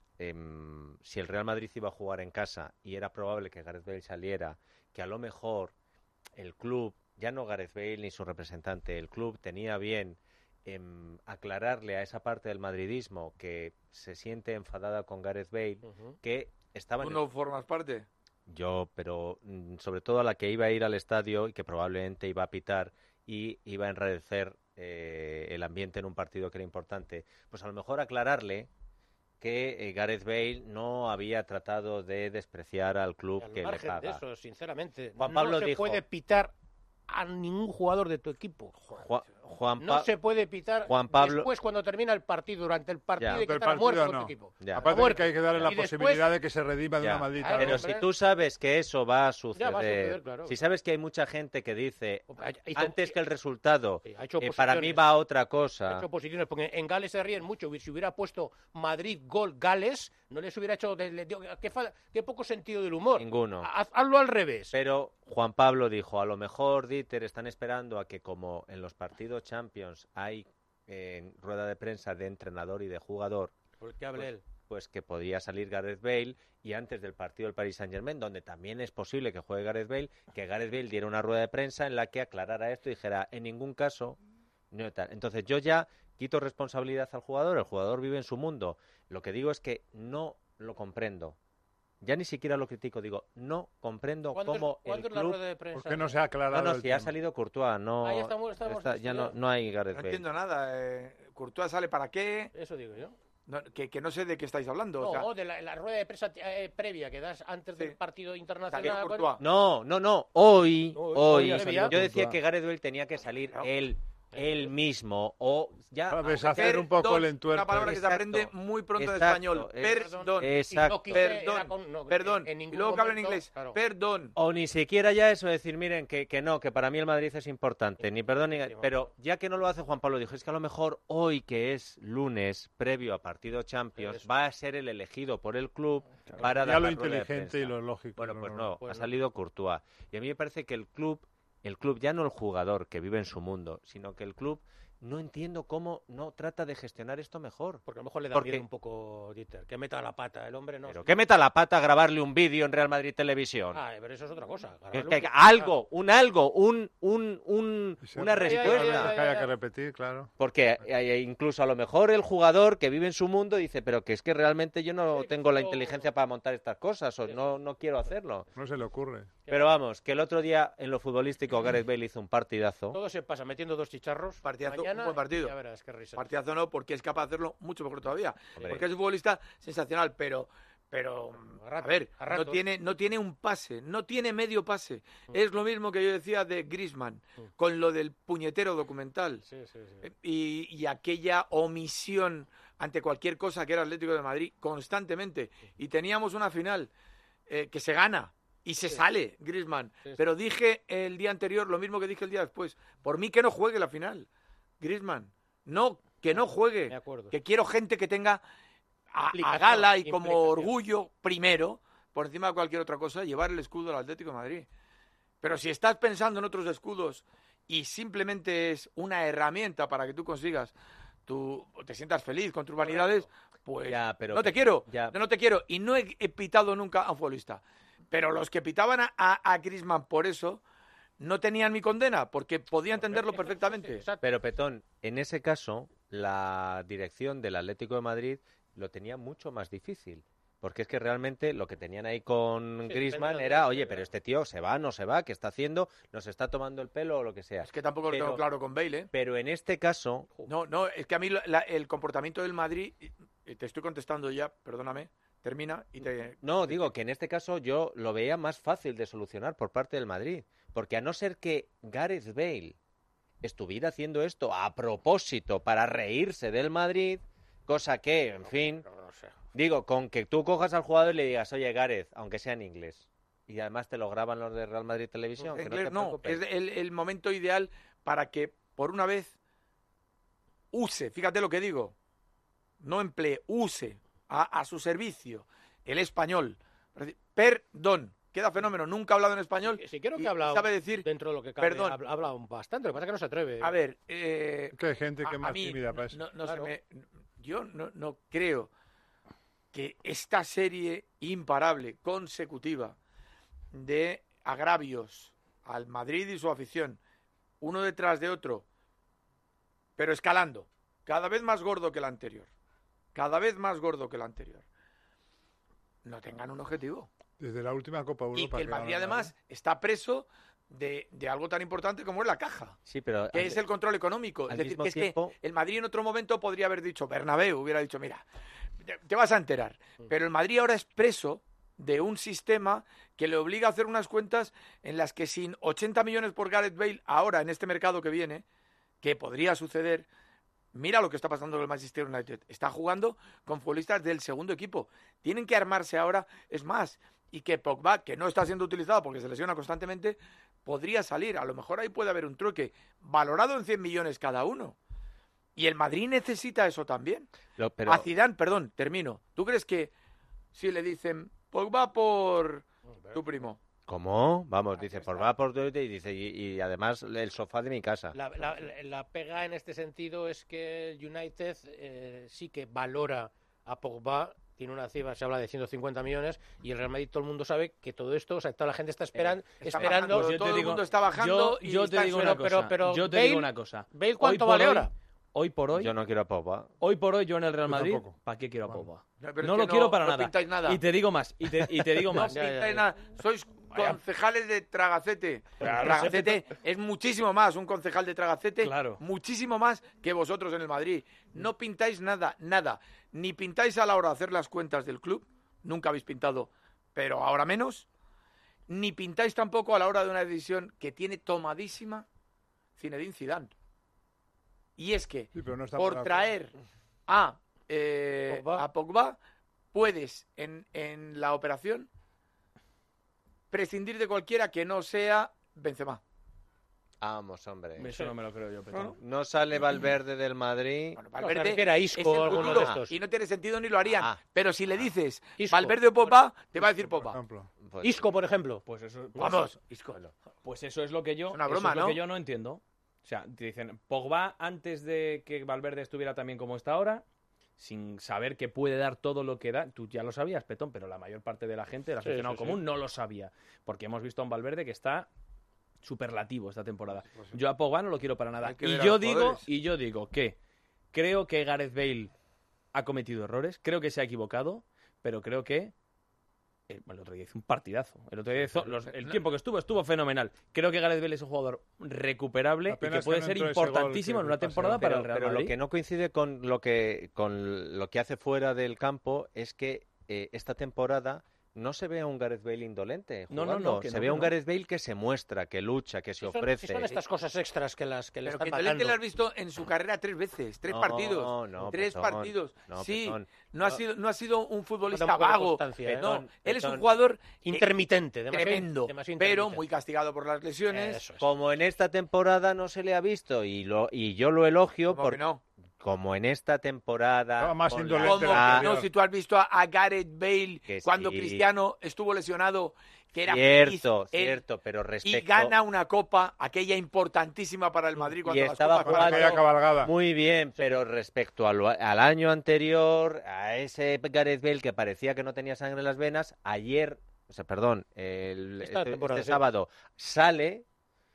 em, si el Real Madrid iba a jugar en casa y era probable que Gareth Bale saliera, que a lo mejor el club, ya no Gareth Bale ni su representante, el club tenía bien em, aclararle a esa parte del madridismo que se siente enfadada con Gareth Bale, Ujú. que estaba ¿Tú en el- no formas parte? yo, pero mm, sobre todo a la que iba a ir al estadio y que probablemente iba a pitar y iba a enrarecer eh, el ambiente en un partido que era importante, pues a lo mejor aclararle que eh, Gareth Bale no había tratado de despreciar al club Al que le margen de paga. eso, sinceramente, Juan no Pablo se dijo- puede pitar a ningún jugador de tu equipo. Juan, Juan No Pa- se puede pitar Juan Pablo- después cuando termina el partido, durante el partido Ya. hay que Del estar a muerte partido, con no. tu equipo. Ya. Aparte de muerte. que hay que darle la Y después- posibilidad de que se redima de Ya. una maldita Claro, Pero vez. si hombre. tú sabes que eso va a suceder, Ya va a suceder, claro. si sabes que hay mucha gente que dice Ha- hizo- antes que el resultado, Sí, ha hecho eh, para mí posiciones. va a otra Ha cosa. hecho posiciones, porque en Gales se ríen mucho. Si hubiera puesto Madrid, gol, Gales, no les hubiera hecho... de- de- de- qué, fa- qué poco sentido del humor. Ninguno. Haz- hazlo al revés. Pero Juan Pablo dijo, a lo mejor, Dieter, están esperando a que como en los partidos Champions hay eh, rueda de prensa de entrenador y de jugador, Por que hable él. pues que podía salir Gareth Bale y antes del partido del Paris Saint-Germain, donde también es posible que juegue Gareth Bale, que Gareth Bale diera una rueda de prensa en la que aclarara esto y dijera, en ningún caso, no tal. Entonces yo ya quito responsabilidad al jugador, el jugador vive en su mundo. Lo que digo es que no lo comprendo. Ya ni siquiera lo critico, digo, no comprendo ¿Cuándo es- cómo el cuándo es la club... rueda de prensa? ¿Por qué no se ha aclarado No, no, el si ha tema? salido Courtois, no... Ah, ya estamos- estamos está- ya no, estudiando. no hay Gareth No Bale. entiendo nada. Eh, ¿Courtois sale para qué? Eso digo yo. No, que, que no sé de qué estáis hablando. No, o sea, o de la, la rueda de prensa eh, previa que das antes del Sí. partido salió internacional. Courtois. No, no, no, hoy, Hoy- hoy, hoy ha salido yo decía Courtois. que Gareth Bale tenía que salir Claro. él él mismo o ya Para deshacer un poco el entuerto. Una palabra que se aprende muy pronto en español. Perdón. Exacto. Perdón. Perdón. Y luego que habla en inglés. Perdón. O ni siquiera ya eso, decir, miren, que, que no, que para mí el Madrid es importante. Ni perdón ni... Pero ya que no lo hace Juan Pablo, dijo, es que a lo mejor hoy, que es lunes, previo a partido Champions, va a ser el elegido por el club claro, para ya dar lo la rueda de inteligente prensa. y lo lógico. Bueno, pues no, pues ha salido Courtois. Y a mí me parece que el club, el club, ya no el jugador que vive en su mundo, sino que el club... No entiendo cómo no trata de gestionar esto mejor. Porque a lo mejor le da Porque... miedo un poco, Dieter, que meta la pata. El hombre no... Pero que meta la pata a grabarle un vídeo en Real Madrid Televisión. Ah, pero eso es otra cosa. Que, Un... que, algo, un algo, un, un, un una respuesta. Que haya que repetir, claro. Porque eh, incluso a lo mejor el jugador que vive en su mundo dice, pero que es que realmente yo no sí, tengo la pero... inteligencia para montar estas cosas o no, no quiero hacerlo. No se le ocurre. Pero vamos, que el otro día en lo futbolístico Gareth Bale hizo un partidazo. Todo se pasa metiendo dos chicharros. Partidazo, mañana, un buen partido. Ya verás, qué risa. Partidazo no, porque es capaz de hacerlo mucho mejor todavía. Hombre. Porque es un futbolista sensacional, pero... Pero, a, rato, a ver, a no tiene, no tiene un pase, no tiene medio pase. Mm. Es lo mismo que yo decía de Griezmann, mm. con lo del puñetero documental. Sí, sí, sí. Y, y aquella omisión ante cualquier cosa que era Atlético de Madrid constantemente. Y teníamos una final eh, que se gana y se sí. sale Griezmann. Sí, sí. Pero dije el día anterior lo mismo que dije el día después. Por mí que no juegue la final, Griezmann. No, que no juegue. Me acuerdo. Que quiero gente que tenga... A, a gala y como orgullo, primero, por encima de cualquier otra cosa, llevar el escudo del Atlético de Madrid. Pero si estás pensando en otros escudos y simplemente es una herramienta para que tú consigas, tú te sientas feliz con tus vanidades, pues ya, pero no te que, quiero, ya. no te quiero. Y no he, he pitado nunca a un futbolista. Pero los que pitaban a, a, a Griezmann por eso... no tenían mi condena, porque podía entenderlo perfectamente. Pero, Petón, en ese caso, la dirección del Atlético de Madrid lo tenía mucho más difícil. Porque es que realmente lo que tenían ahí con sí, Griezmann era, oye, pero este tío se va, no se va, ¿qué está haciendo? ¿Nos está tomando el pelo o lo que sea? Es que tampoco pero, lo tengo claro con Bale, ¿eh? Pero en este caso... No, no, es que a mí la, el comportamiento del Madrid, te estoy contestando ya, perdóname, termina y te... No, digo que en este caso yo lo veía más fácil de solucionar por parte del Madrid. Porque a no ser que Gareth Bale estuviera haciendo esto a propósito para reírse del Madrid, cosa que, en fin, digo, con que tú cojas al jugador y le digas, oye, Gareth, aunque sea en inglés, y además te lo graban los de Real Madrid Televisión, pues que no, te no es el, el momento ideal para que, por una vez, use, fíjate lo que digo, no emplee, use a, a su servicio el español. Perdón. Queda fenómeno, nunca ha hablado en español. Sí, sí creo que ha hablado sabe decir dentro de lo que cabe, perdón. Ha hablado bastante, lo que pasa es que no se atreve. A ver, eh, que hay gente que es más mí, tímida para eso. No, no claro. se me, yo no, no creo que esta serie imparable, consecutiva, de agravios al Madrid y su afición, uno detrás de otro, pero escalando, cada vez más gordo que el anterior, cada vez más gordo que el anterior, no tengan un objetivo. Desde la última Copa Europa. Y que el que Madrid, ganaron. además, está preso de, de algo tan importante como es la caja. Sí, pero que al, es el control económico. Es decir, que es tiempo... que el Madrid en otro momento podría haber dicho, Bernabéu hubiera dicho, mira, te, te vas a enterar. Pero el Madrid ahora es preso de un sistema que le obliga a hacer unas cuentas en las que sin ochenta millones por Gareth Bale, ahora en este mercado que viene, que podría suceder... Mira lo que está pasando con el Manchester United. Está jugando con futbolistas del segundo equipo. Tienen que armarse ahora. Es más, y que Pogba, que no está siendo utilizado porque se lesiona constantemente, podría salir. A lo mejor ahí puede haber un trueque valorado en cien millones cada uno. Y el Madrid necesita eso también. No, pero... A Zidane, perdón, termino. ¿Tú crees que si le dicen Pogba por tu primo? ¿Cómo? Vamos, dice, por va por y dice, y, y además el sofá de mi casa. La, la, la pega en este sentido es que el United eh, sí que valora a Pogba, tiene una cifra, se habla de ciento cincuenta millones, y el Real Madrid todo el mundo sabe que todo esto, o sea, toda la gente está esperando, eh, está esperando, bajando, todo el mundo está bajando. Yo, y yo está te digo pero, una cosa, pero, pero yo te Bale, digo una cosa. ¿Bale cuánto Hoy por vale hoy, ahora? Hoy por hoy, yo no quiero a Pogba. Hoy por hoy yo en el Real Yo Madrid, tampoco. ¿para qué quiero a Pogba? No, No, no lo no, quiero para no nada. pintáis nada. Y te digo más, y te, y te digo No más. pintáis nada. Sois concejales de Tragacete. Claro, Tragacete es muchísimo más, un concejal de Tragacete, Claro. muchísimo más que vosotros en el Madrid. No pintáis nada, nada. Ni pintáis a la hora de hacer las cuentas del club, nunca habéis pintado, pero ahora menos. Ni pintáis tampoco a la hora de una decisión que tiene tomadísima Zinedine Zidane. Y es que Sí, pero no está por para- traer a, eh, Pogba. a Pogba, puedes en, en la operación prescindir de cualquiera que no sea Benzema. Vamos, hombre. Eso no me lo creo yo, Petón. No sale Valverde del Madrid. Bueno, No, se Valverde refiere a Isco es el o alguno futuro de estos. y no tiene sentido ni lo harían. Ah. Pero si le dices Isco. Valverde o Pogba, te va a decir Por Pogba. ejemplo. Pues- Isco, por ejemplo. Pues eso, pues Vamos, eso- Isco. pues eso es lo que yo, Es una eso broma, es lo ¿no? que yo no entiendo. O sea, te dicen Pogba antes de que Valverde estuviera también como está ahora, sin saber que puede dar todo lo que da. Tú ya lo sabías, Petón, pero la mayor parte de la gente, el Sí, aficionado sí, sí. común, no lo sabía. Porque hemos visto a un Valverde que está superlativo esta temporada. Yo a Pogba no lo quiero para nada. Hay que Y ver a yo los digo, jugadores. y yo digo que creo que Gareth Bale ha cometido errores, creo que se ha equivocado, pero creo que eh, bueno, el otro día hizo un partidazo. El otro día hizo, los- el tiempo que estuvo, estuvo fenomenal. Creo que Gareth Bale es un jugador recuperable Apenas y que puede que no ser entró ese gol importantísimo que en una pasó. temporada para pero, el Real pero Madrid. lo que no coincide con lo que con lo que hace fuera del campo es que eh, esta temporada no se ve a un Gareth Bale indolente No, no, jugando. no, que se no, ve que a un no. Gareth Bale que se muestra, que lucha, que se Si son, ofrece. si son estas cosas extras que las que le Pero que están Indolente pagando. lo has visto en su carrera tres veces, tres No, partidos. no, tres Petón, partidos. no, sí, Petón. no ha No. sido, no ha sido un futbolista No da un poco de vago. constancia, ¿eh? No, Petón, él es un Petón. jugador eh, Intermitente, demasiado- tremendo, demasiado pero intermitente. muy castigado por las lesiones. Eso es. Como en esta temporada no se le ha visto y lo y yo lo elogio Como por que no. como en esta temporada Estaba más con la- indolente Como la Ah, que no, si tú has visto a, a Gareth Bale Que cuando sí. Cristiano estuvo lesionado, que era cierto, feliz, él, cierto, pero y respecto gana una copa, aquella importantísima para el Madrid cuando y las estaba copas Para aquella jugando cabalgada. muy bien, pero respecto al, al año anterior, a ese Gareth Bale que parecía que no tenía sangre en las venas, ayer, o sea, perdón, el, Esta este, temporada, este sí. sábado sale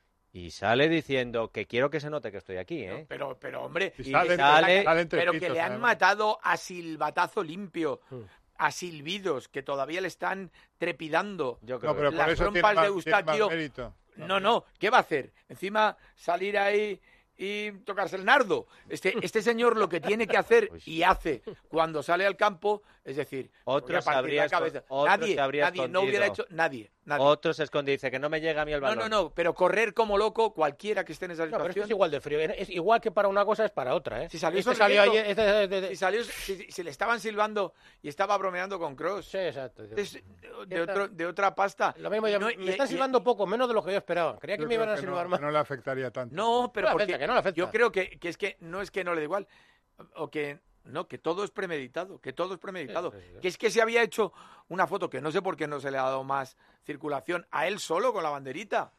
y sale diciendo que quiero que se note que estoy aquí, ¿eh? Pero, pero hombre, Y Y salen- sale- salen pero que trepitos, le han además. matado a silbatazo limpio, Mm. a silbidos, que todavía le están trepidando. Yo creo No, pero que- Las por eso tiene trompas más, de tiene más Eustaquio. mérito. No, no, ¿qué va a hacer? Encima salir ahí y tocarse el nardo. Este, este señor lo que tiene que hacer Pues- y hace cuando sale al campo, es decir, Otro voy a se partir habría la cabeza. esco- otro Nadie, se habría nadie, no hubiera hecho, escondido. nadie, nadie. Otro se esconde y dice que no me llega a mí el No, balón. no, no, pero correr como loco, cualquiera que esté en esa No, pero esto situación. es igual de frío. Es igual que para una cosa es para otra, ¿eh? Si salió este salió sonriendo. ayer... este- de- de- Si, salió, si, si le estaban silbando y estaba bromeando con Cross. Sí, exacto. Es de, de otro- de otra pasta. Lo mismo, ya- No, me y- están y- silbando poco, menos de lo que yo esperaba. Creía que Yo me creo iban a que silbar no, más. que no le afectaría tanto. No, pero No le porque afecta, que no le afecta. yo creo que, que es que no es que no le da igual, o que no, que todo es premeditado, que todo es premeditado. Sí, sí, sí. Que es que se había hecho una foto que no sé por qué no se le ha dado más circulación a él solo con la banderita.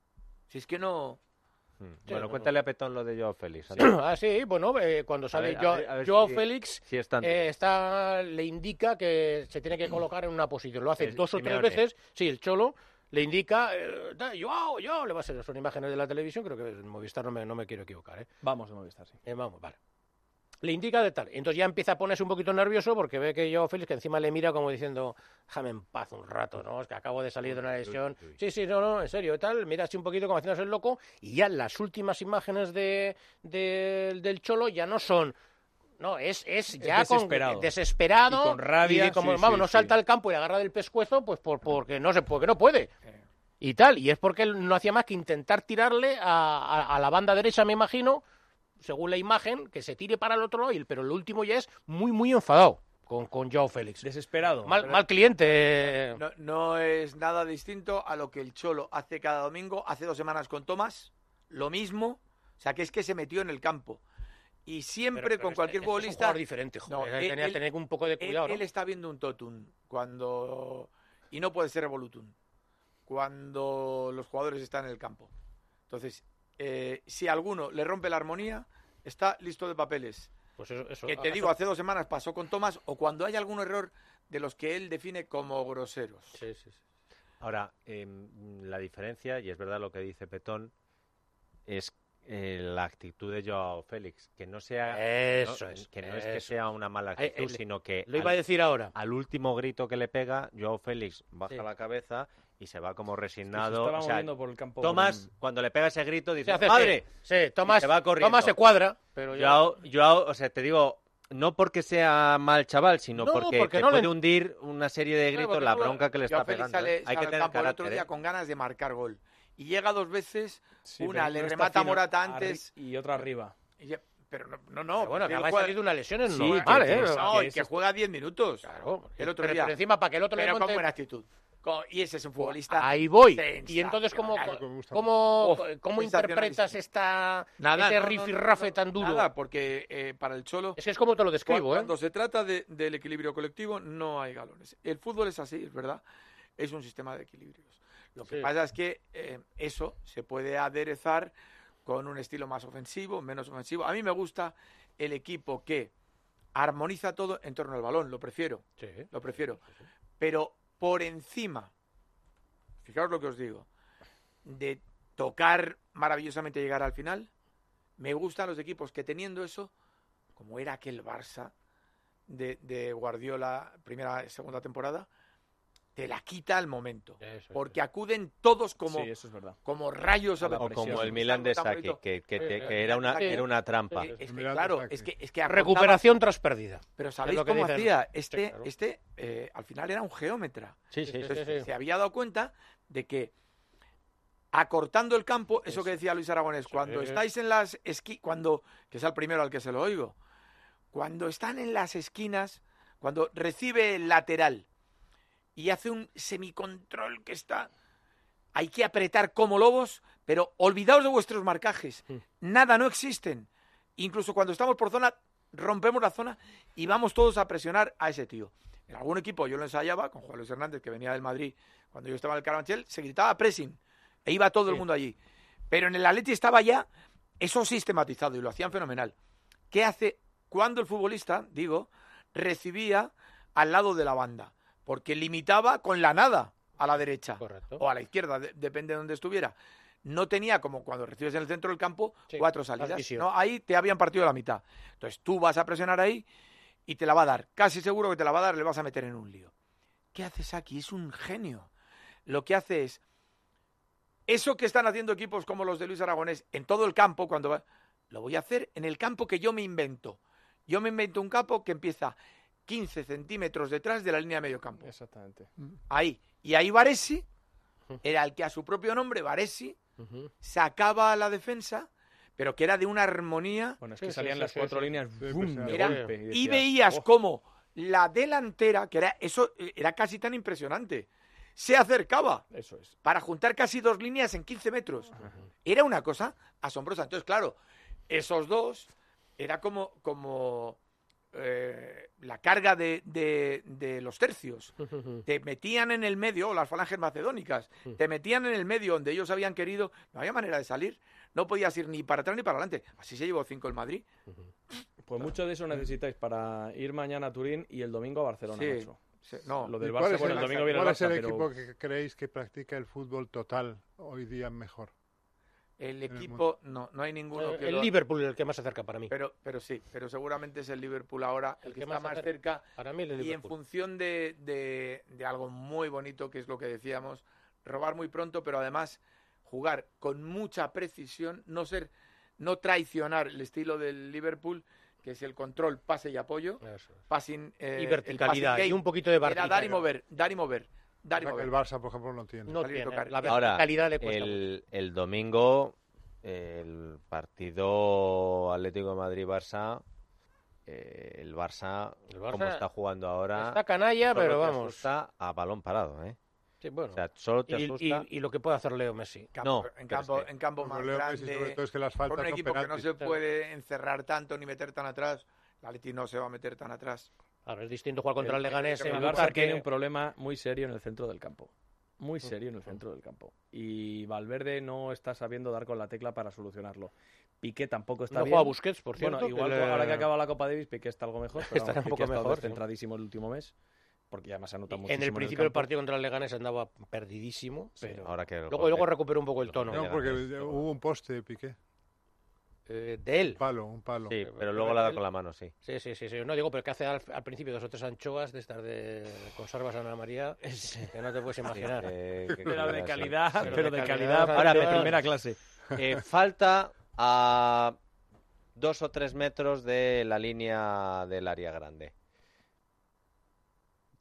Si es que no. Hmm. Sí, Bueno, no, cuéntale a Petón lo de Joao Félix. anda. Ah, sí, bueno, eh, cuando sale ver, a Joao, ver, a ver Joao si- Félix, si es tanto. eh, está, le indica que se tiene que colocar en una posición. Lo hace Es dos o tres Simeone. veces. Sí, el Cholo le indica, eh, da, Joao, Joao, le va a ser, son imágenes de la televisión, creo que en Movistar no me, no me quiero equivocar, ¿eh? Vamos a Movistar, sí. Eh, vamos, vale. Le indica de tal. Entonces ya empieza a ponerse un poquito nervioso porque ve que Joao Félix, que encima le mira como diciendo, déjame en paz un rato, ¿no? Es que acabo de salir de una lesión. Sí, sí, no, no, en serio, tal. Mira así un poquito como haciéndose el loco. Y ya las últimas imágenes de, de- del Cholo ya no son... No, es, es ya desesperado. con desesperado Y con rabia, y como, sí, vamos, sí, no sí. salta al campo y agarra del pescuezo, pues por, porque no se porque no puede. Y tal, y es porque él no hacía más que intentar tirarle a, a- a la banda derecha, me imagino, según la imagen, que se tire para el otro lado, y- pero el último ya es muy, muy enfadado con, con Joao Félix. Desesperado. Mal, mal cliente. No, no es nada distinto a lo que el Cholo hace cada domingo, hace dos semanas con Tomás, lo mismo, o sea que es que se metió en el campo. Y siempre Pero- pero con este- cualquier este es un futbolista... jugador diferente, joder, No, tenía él- que tener un poco de Él, cuidado, ¿no? él está viendo un totum cuando y no puede ser revolutum cuando los jugadores están en el campo. Entonces, eh, si alguno le rompe la armonía, está listo de papeles. Pues eso, eso, Que te ah, digo, hace dos semanas pasó con Tomás, o cuando hay algún error de los que él define como groseros. Sí, sí, sí. Ahora, em, la diferencia, y es verdad lo que dice Petón, es eh, la actitud de Joao Félix, que no sea Eso no, es, que no es que eso. sea una mala Eh, actitud, eh, sino que Lo iba a al, decir ahora. al último grito que le pega, Joao Félix baja Sí. la cabeza y se va como Se resignado. estaba O sea, moviendo por el campo. Tomás, cuando le pega ese grito, Se dice, hace ¡madre! así. Sí, Tomás, se va corriendo. Tomás se cuadra, pero ya... Joao, Joao, o sea, te digo, no porque sea mal chaval, sino No, porque, porque te no le- puede hundir una serie de Claro, gritos, porque la no le- bronca que le Joao está Félix pegando. sale, ¿eh? Hay sale que al tener campo el otro carácter, día ¿eh? con ganas de marcar gol. Y llega dos veces, Sí, una pero le uno está remata fino Morata arri- antes, Y otra arriba. y ya- pero no, no. no Pero bueno, que acaba de juega- salir de una lesión, es Sí, normal, que- ¿eh? No, Que y que es- juega diez minutos. Claro, el otro pero, día. pero encima, para que el otro Pero le con monte... buena actitud. Con- Y ese es un futbolista. Ahí voy. sensacional. Y entonces, ¿cómo, Me gusta cómo, Uf, cómo sensacional. interpretas esta, Nada, este no, no, rifirrafe no, tan duro? Nada, porque eh, para el Cholo... Es que es como te lo describo, Cuando, ¿eh? cuando se trata de- del equilibrio colectivo, no hay galones. El fútbol es así, es verdad. Es un sistema de equilibrios. Lo que Sí. pasa es que eh, eso se puede aderezar con un estilo más ofensivo, menos ofensivo. A mí me gusta el equipo que armoniza todo en torno al balón. Lo prefiero. Sí. Lo prefiero. Pero por encima, fijaos lo que os digo, de tocar maravillosamente y llegar al final, me gustan los equipos que teniendo eso, como era aquel Barça de, de Guardiola, primera segunda temporada, te la quita al momento. Eso, Porque acuden todos como, Sí, eso es verdad. como rayos a la O presión. como el Milan de Saki, que, que, te- que era, una, Sí. era una trampa. Eh, Es que, Milan de claro, Saki. es que, es que acortaba- Recuperación tras pérdida. Pero Es ¿sabéis lo que cómo dicen. hacía? Este, Sí, claro. este eh, al final era un geómetra. Sí, sí, sí. Entonces, sí, sí. se había dado cuenta de que acortando el campo, eso que decía Luis Aragonés, cuando estáis en las esquinas, cuando, que es el primero al que se lo oigo, cuando están en las esquinas, cuando recibe el lateral y hace un semicontrol que está, hay que apretar como lobos, pero olvidaos de vuestros marcajes, nada, no existen. Incluso cuando estamos por zona, rompemos la zona y vamos todos a presionar a ese tío. En algún equipo yo lo ensayaba con Juan Luis Hernández, que venía del Madrid, cuando yo estaba en el Carabanchel, se gritaba pressing, e iba todo el mundo allí. Pero en el Atleti estaba ya eso sistematizado y lo hacían fenomenal. ¿Qué hace cuando el futbolista, digo, recibía al lado de la banda? Porque limitaba con la nada a la derecha Correcto. o a la izquierda, de- depende de donde estuviera. No tenía, como cuando recibes en el centro del campo, Sí, cuatro más salidas. visión. No, ahí te habían partido la mitad. Entonces tú vas a presionar ahí y te la va a dar. Casi seguro que te la va a dar, le vas a meter en un lío. ¿Qué haces aquí? Es un genio. Lo que hace es eso que están haciendo equipos como los de Luis Aragonés en todo el campo, cuando va, lo voy a hacer en el campo que yo me invento. Yo me invento un campo que empieza quince centímetros detrás de la línea de medio campo. Exactamente. Ahí. Y ahí Baresi era el que a su propio nombre, Baresi, Ujú. sacaba a la defensa, pero que era de una armonía. Bueno, es Sí, que sí, salían sí, las sí, cuatro sí. líneas Sí, ¡bum! pues, de era- golpe. Y decías, veías "Oh". cómo la delantera, que era eso, era casi tan impresionante, se acercaba Eso es. para juntar casi dos líneas en quince metros. Era una cosa asombrosa. Entonces, claro, esos dos era como, como eh, la carga de, de- de los tercios. Te metían en el medio, o las falanges macedónicas, te metían en el medio donde ellos habían querido, no había manera de salir. No podías ir ni para atrás ni para adelante. Así se llevó cinco el Madrid. Pues mucho de eso necesitáis para ir mañana a Turín y el domingo a Barcelona, Sí. macho. Sí, no. Lo ¿Y del cuál Barça, es bueno, el- el domingo viene el ¿Cuál es Barça, el pero... equipo que creéis que practica el fútbol total hoy día mejor? El el equipo, no, no hay ninguno Eh, que el lo- Liverpool es el que más se acerca para mí. Pero, pero sí, pero seguramente es el Liverpool ahora el, El que, que está más más acerca. cerca. Para mí el Y en Liverpool. función de, de- de algo muy bonito, que es lo que decíamos, robar muy pronto, pero además jugar con mucha precisión, no ser, no traicionar el estilo del Liverpool, que es el control, pase y apoyo, Eso es. passing, eh, Y el verticalidad, passing y game. un poquito de Era verticalidad. dar y mover, dar y mover, dar y O sea, que mover. el Barça, por ejemplo, no tiene. No salir y tiene, tocar. la Ahora, verticalidad le cuesta mucho. el, el domingo, el partido Atlético de Madrid-Barça, eh, el Barça, El Barça como está jugando ahora, Está canalla, solo pero te vamos. asusta a balón parado, ¿eh? Sí, bueno. O sea, solo te y, asusta... y- y lo que puede hacer Leo Messi. Campo- No, en pero campo, es que- en campo más Leo Messi, grande, sobre todo, es que las con faltas un son equipo que no penaltis. se puede encerrar tanto ni meter tan atrás. La Atleti no se va a meter tan atrás. Ahora es distinto jugar contra el, El- Leganés. el en El un Barça parque- tiene un problema muy serio en el centro del campo. Muy serio en el centro del campo. Y Valverde no está sabiendo dar con la tecla para solucionarlo. Piqué tampoco está No bien. juega Busquets, por cierto. Bueno, igual que le- ahora que acaba la Copa Davis, Piqué está algo mejor. Pero Estará vamos, un poco Piqué ha estado mejor, sí. descentradísimo el último mes. Porque además se anota muchísimo En el principio del campo. partido contra el Leganés andaba perdidísimo, Sí, pero ahora que el luego, golpe- luego recuperó un poco el los tono. No, Leganés, porque luego- hubo un poste de Piqué. Eh, de él. Un palo, un palo. Sí, Pero- pero luego la da con la mano, sí. Sí, sí, sí, sí. No digo, pero que hace al, al principio dos o tres anchoas de estas de conservas Ana María, que no te puedes imaginar. Eh, que- Pero que- de sí. calidad, Pero pero de de calidad, calidad, ahora de me- primera clase. Eh, falta a dos o tres metros de la línea del área grande.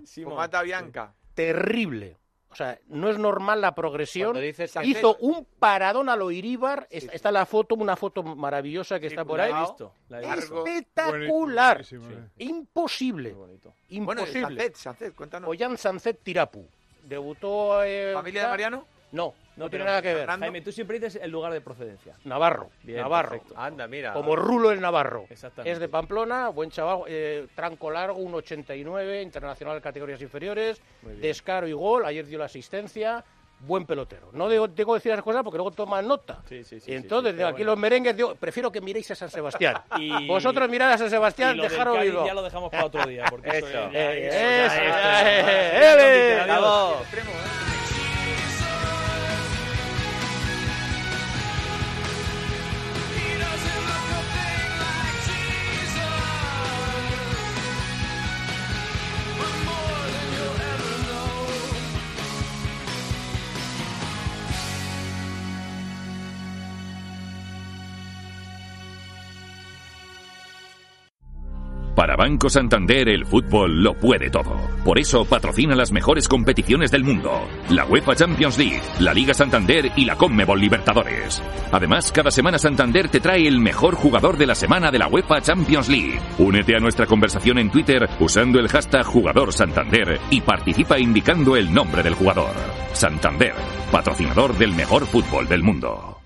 Fumata bianca. Terrible. O sea, no es normal la progresión. Dices, hizo un paradón a lo Iríbar. Sí, está, está la foto, una foto maravillosa que sí, está por ahí. La he visto, la he visto. Espectacular. Buenísimo, buenísimo, sí. Imposible. Imposible. Bueno, Sancet, Sancet, cuéntanos. Ollán Sancet Tirapu. Debutó... Eh, ¿Familia de Mariano? No, no, no tiene nada que ver. Fernando. Jaime, tú siempre dices el lugar de procedencia. Navarro. Bien, Navarro. Perfecto. Anda, mira. Como Rulo el Navarro. Exactamente. Es de Pamplona, buen chaval, eh, tranco largo, uno ochenta y nueve, internacional de categorías inferiores, descaro y gol, ayer dio la asistencia, buen pelotero. No digo, tengo que decir esas cosas porque luego toman nota. Sí, sí, sí, y entonces, sí, sí, de aquí bueno. los merengues, digo, prefiero que miréis a San Sebastián. Y... Vosotros mirad a San Sebastián, dejaros vivo. Ya lo dejamos para otro día. Porque eso, eso, eso, ya, eso, eso, eso, ya, eso, ya, eso, ya, Para Banco Santander el fútbol lo puede todo. Por eso patrocina las mejores competiciones del mundo. La UEFA Champions League, la Liga Santander y la Conmebol Libertadores. Además, cada semana Santander te trae el mejor jugador de la semana de la UEFA Champions League. Únete a nuestra conversación en Twitter usando el hashtag Jugador Santander y participa indicando el nombre del jugador. Santander, patrocinador del mejor fútbol del mundo.